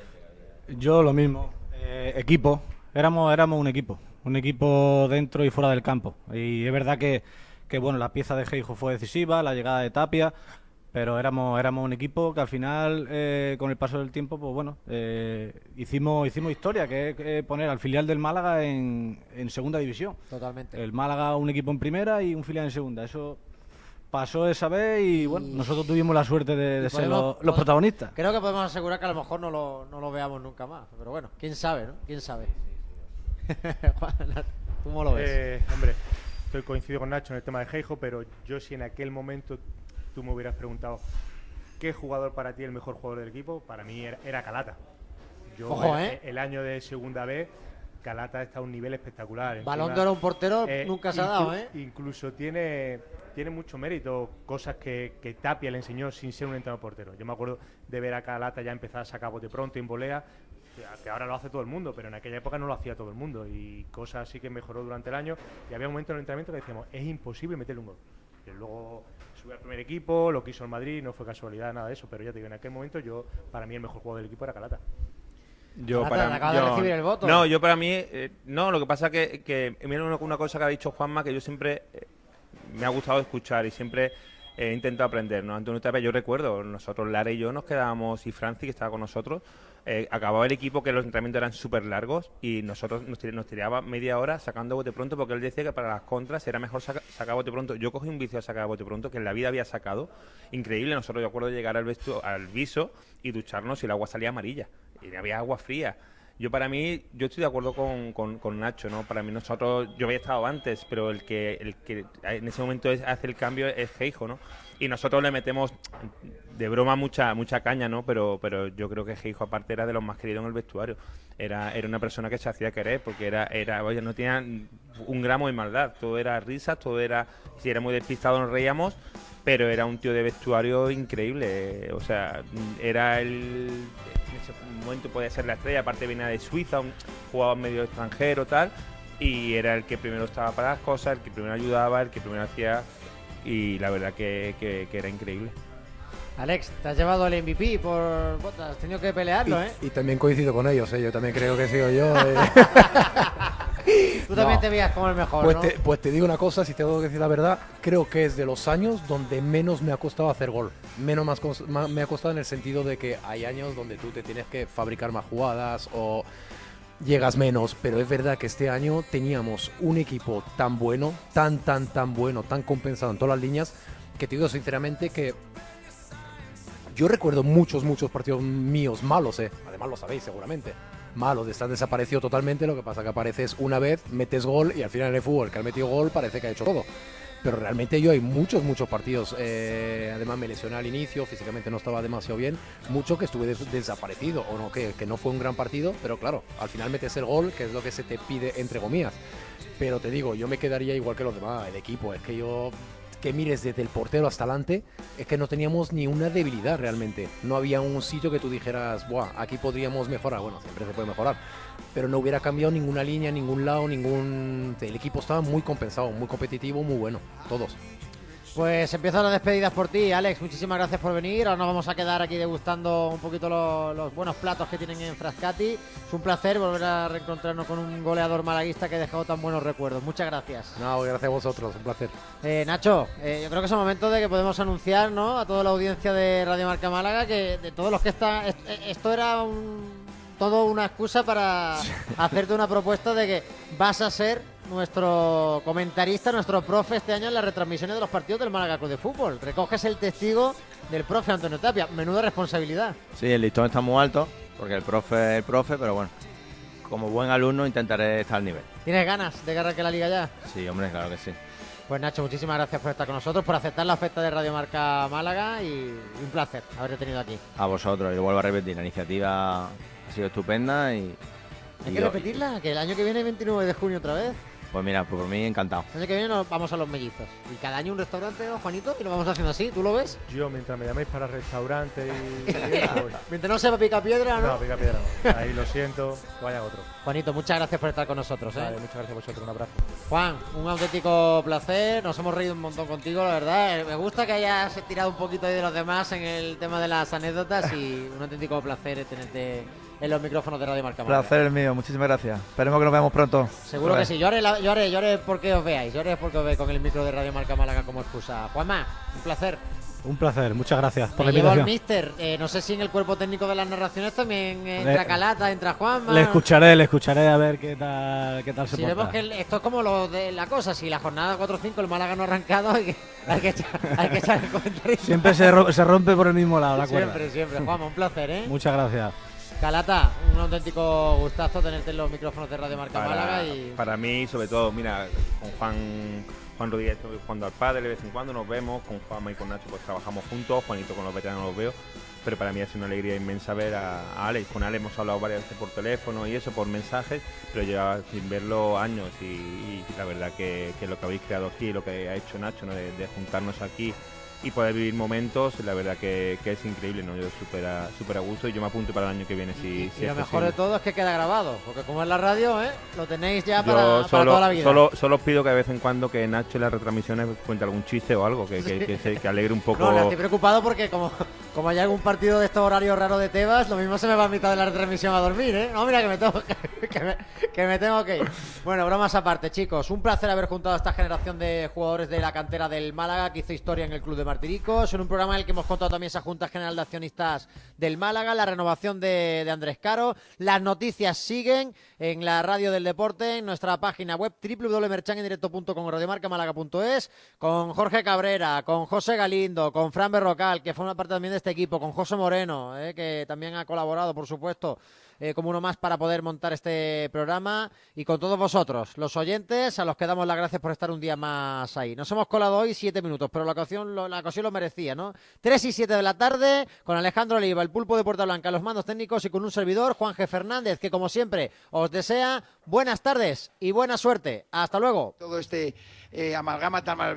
Yo lo mismo. Equipo. Éramos un equipo dentro y fuera del campo. Y es verdad que bueno, la pieza de Geijo fue decisiva, la llegada de Tapia, pero éramos un equipo que al final, con el paso del tiempo, pues bueno, hicimos historia, que es poner al filial del Málaga en segunda división. Totalmente. El Málaga un equipo en primera y un filial en segunda. Eso pasó esa vez y bueno, nosotros tuvimos la suerte de ser los protagonistas. Creo que podemos asegurar que a lo mejor no lo veamos nunca más, pero bueno, quién sabe, ¿no? Quién sabe. Juan, ¿tú cómo lo ves? Hombre, coincido con Nacho en el tema de Geijo, pero yo si en aquel momento tú me hubieras preguntado ¿qué jugador para ti es el mejor jugador del equipo? Para mí era Calata. Ojo, el año de segunda B, Calata está a un nivel espectacular. Balón de oro, un portero nunca se ha dado, Incluso tiene mucho mérito, cosas que Tapia le enseñó sin ser un entrenador portero. Yo me acuerdo de ver a Calata ya empezar a sacar bote pronto en volea, que ahora lo hace todo el mundo, pero en aquella época no lo hacía todo el mundo, y cosas así que mejoró durante el año, y había un momento en el entrenamiento que decíamos, es imposible meterle un gol. Y luego subió al primer equipo, lo quiso el Madrid, no fue casualidad, nada de eso, pero ya te digo, en aquel momento para mí el mejor jugador del equipo era Calata. Acaba de recibir el voto. No, yo para mí, no, lo que pasa que mira una cosa que ha dicho Juanma, que yo siempre me ha gustado escuchar y siempre he intentado aprender, ¿no? Antonio Tapia, yo recuerdo, nosotros, Lara y yo, nos quedábamos, y Franci, que estaba con nosotros, acababa el equipo, que los entrenamientos eran súper largos, y nosotros nos tiraba media hora sacando bote pronto, porque él decía que para las contras era mejor sacar bote pronto. Yo cogí un vicio a sacar bote pronto, que en la vida había sacado, increíble. Nosotros, yo acuerdo de llegar al viso y ducharnos y el agua salía amarilla, y había agua fría. Yo estoy de acuerdo con Nacho, ¿no? Para mí yo había estado antes, pero el que en ese momento hace el cambio es Geijo, ¿no? Y nosotros le metemos de broma mucha caña, ¿no? Pero yo creo que Geijo aparte era de los más queridos en el vestuario. Era una persona que se hacía querer, porque oye, no tenía un gramo de maldad, todo era risas, si era muy despistado nos reíamos, pero era un tío de vestuario increíble, o sea, en ese momento podía ser la estrella, aparte venía de Suiza, un jugador medio extranjero, tal, y era el que primero estaba para las cosas, el que primero ayudaba, el que primero hacía, y la verdad que era increíble. Alex, te has llevado el MVP has tenido que pelearlo, Y también coincido con ellos, yo también creo que he sido yo. Tú también te veías como el mejor, pues ¿no? Pues te digo una cosa, si tengo que decir la verdad, creo que es de los años donde menos me ha costado hacer gol. Me ha costado en el sentido de que hay años donde tú te tienes que fabricar más jugadas o llegas menos, pero es verdad que este año teníamos un equipo tan bueno, tan bueno, tan compensado en todas las líneas, que te digo sinceramente que yo recuerdo muchos partidos míos malos, además lo sabéis seguramente, malos, de estar desaparecido totalmente. Lo que pasa que apareces una vez, metes gol y al final en el fútbol que ha metido gol parece que ha hecho todo. Pero realmente yo hay muchos partidos, además me lesioné al inicio, físicamente no estaba demasiado bien, mucho que estuve desaparecido, o no, que no fue un gran partido, pero claro, al final metes el gol, que es lo que se te pide entre comillas. Pero te digo, yo me quedaría igual que los demás, el equipo, es que mires desde el portero hasta adelante, es que no teníamos ni una debilidad realmente. No había un sitio que tú dijeras, buah, aquí podríamos mejorar. Bueno, siempre se puede mejorar, pero no hubiera cambiado ninguna línea, ningún lado, el equipo estaba muy compensado, muy competitivo, muy bueno, todos. Pues empiezan las despedidas por ti, Alex. Muchísimas gracias por venir. Ahora nos vamos a quedar aquí degustando un poquito los buenos platos que tienen en Frascati. Es un placer volver a reencontrarnos con un goleador malaguista que ha dejado tan buenos recuerdos. Muchas gracias. No, gracias a vosotros, un placer. Nacho, yo creo que es el momento de que podemos anunciar, ¿no?, a toda la audiencia de Radio Marca Málaga que de todos los que están... Esto era todo una excusa para hacerte una propuesta de que vas a ser nuestro comentarista, nuestro profe este año en las retransmisiones de los partidos del Málaga Club de Fútbol. Recoges el testigo del profe Antonio Tapia. Menuda responsabilidad. Sí, el listón está muy alto, porque el profe es el profe, pero bueno, como buen alumno intentaré estar al nivel. ¿Tienes ganas de que arranque la liga ya? Sí, hombre, claro que sí. Pues Nacho, muchísimas gracias por estar con nosotros, por aceptar la oferta de Radio Marca Málaga y un placer haberte tenido aquí. A vosotros, y lo vuelvo a repetir, la iniciativa ha sido estupenda y... Hay que repetirla, que el año que viene, 29 de junio otra vez. Pues mira, pues por mí encantado. El año que viene nos vamos a Los Mellizos. Y cada año un restaurante, ¿no, Juanito? Y lo vamos haciendo así, ¿tú lo ves? Yo, mientras me llaméis para restaurantes y eso, voy. Mientras no sepa pica piedra, ¿no? No, pica piedra no. Ahí lo siento, que vaya otro. Juanito, muchas gracias por estar con nosotros, ¿eh? Vale, muchas gracias a vosotros, un abrazo. Juan, un auténtico placer, nos hemos reído un montón contigo, la verdad. Me gusta que hayas tirado un poquito ahí de los demás en el tema de las anécdotas y un auténtico placer tenerte en los micrófonos de Radio Marca Málaga. Placer el mío, muchísimas gracias. Esperemos que nos veamos pronto. Seguro que sí, yo haré porque os veáis, yo haré porque os veáis con el micro de Radio Marca Málaga como excusa. Juanma, un placer. Un placer, muchas gracias por la llevo al invitación. míster, no sé si en el cuerpo técnico de las narraciones también entra Calata, entra Juanma. Le escucharé a ver qué tal se si porta. vemos que esto es como lo de la cosa, si la jornada 4-5 el Málaga no ha arrancado, hay que echar el comentario. Siempre se rompe por el mismo lado la cuerda. Siempre, Juanma, un placer, ¿eh? Muchas gracias. Calata, un auténtico gustazo tenerte en los micrófonos de Radio Marca Málaga. Para mí, sobre todo, mira, con Juan Rodríguez estoy jugando al pádel de vez en cuando, nos vemos, con Juanma y con Nacho pues trabajamos juntos, Juanito con los veteranos los veo, pero para mí ha sido una alegría inmensa ver a Alex. Con Alex hemos hablado varias veces por teléfono y eso, por mensajes, pero llevaba sin verlo años y la verdad que lo que habéis creado aquí, lo que ha hecho Nacho, ¿no? de juntarnos aquí y poder vivir momentos, la verdad que es increíble, ¿no? Yo súper a gusto y yo me apunto para el año que viene si y lo es mejor posible. de todo es que queda grabado, porque como es la radio, lo tenéis ya para toda la vida. Solo os pido que de vez en cuando que Nacho en las retransmisiones cuente algún chiste o algo, que alegre un poco. No, estoy preocupado porque como hay algún partido de estos horarios raros de Tebas, lo mismo se me va a mitad de la retransmisión a dormir, ¿eh? No, mira que me tengo que ir. Bueno, bromas aparte, chicos, un placer haber juntado a esta generación de jugadores de la cantera del Málaga que hizo historia en el club de Martiricos, en un programa en el que hemos contado también esa Junta General de Accionistas del Málaga, la renovación de Andrés Caro. Las noticias siguen en la radio del deporte, en nuestra página web www.merchanindirecto.com, radiomarcamálaga.es, con Jorge Cabrera, con José Galindo, con Fran Berrocal, que forma parte también de este equipo, con José Moreno, que también ha colaborado, por supuesto, como uno más para poder montar este programa, y con todos vosotros, los oyentes, a los que damos las gracias por estar un día más ahí. Nos hemos colado hoy 7 minutos, pero la ocasión lo merecía, ¿no? 3 y 7 de la tarde, con Alejandro Oliva, el pulpo de Puerta Blanca, los mandos técnicos, y con un servidor, Juan G. Fernández, que como siempre os desea buenas tardes y buena suerte. Hasta luego. Todo este amalgama tan maravilloso.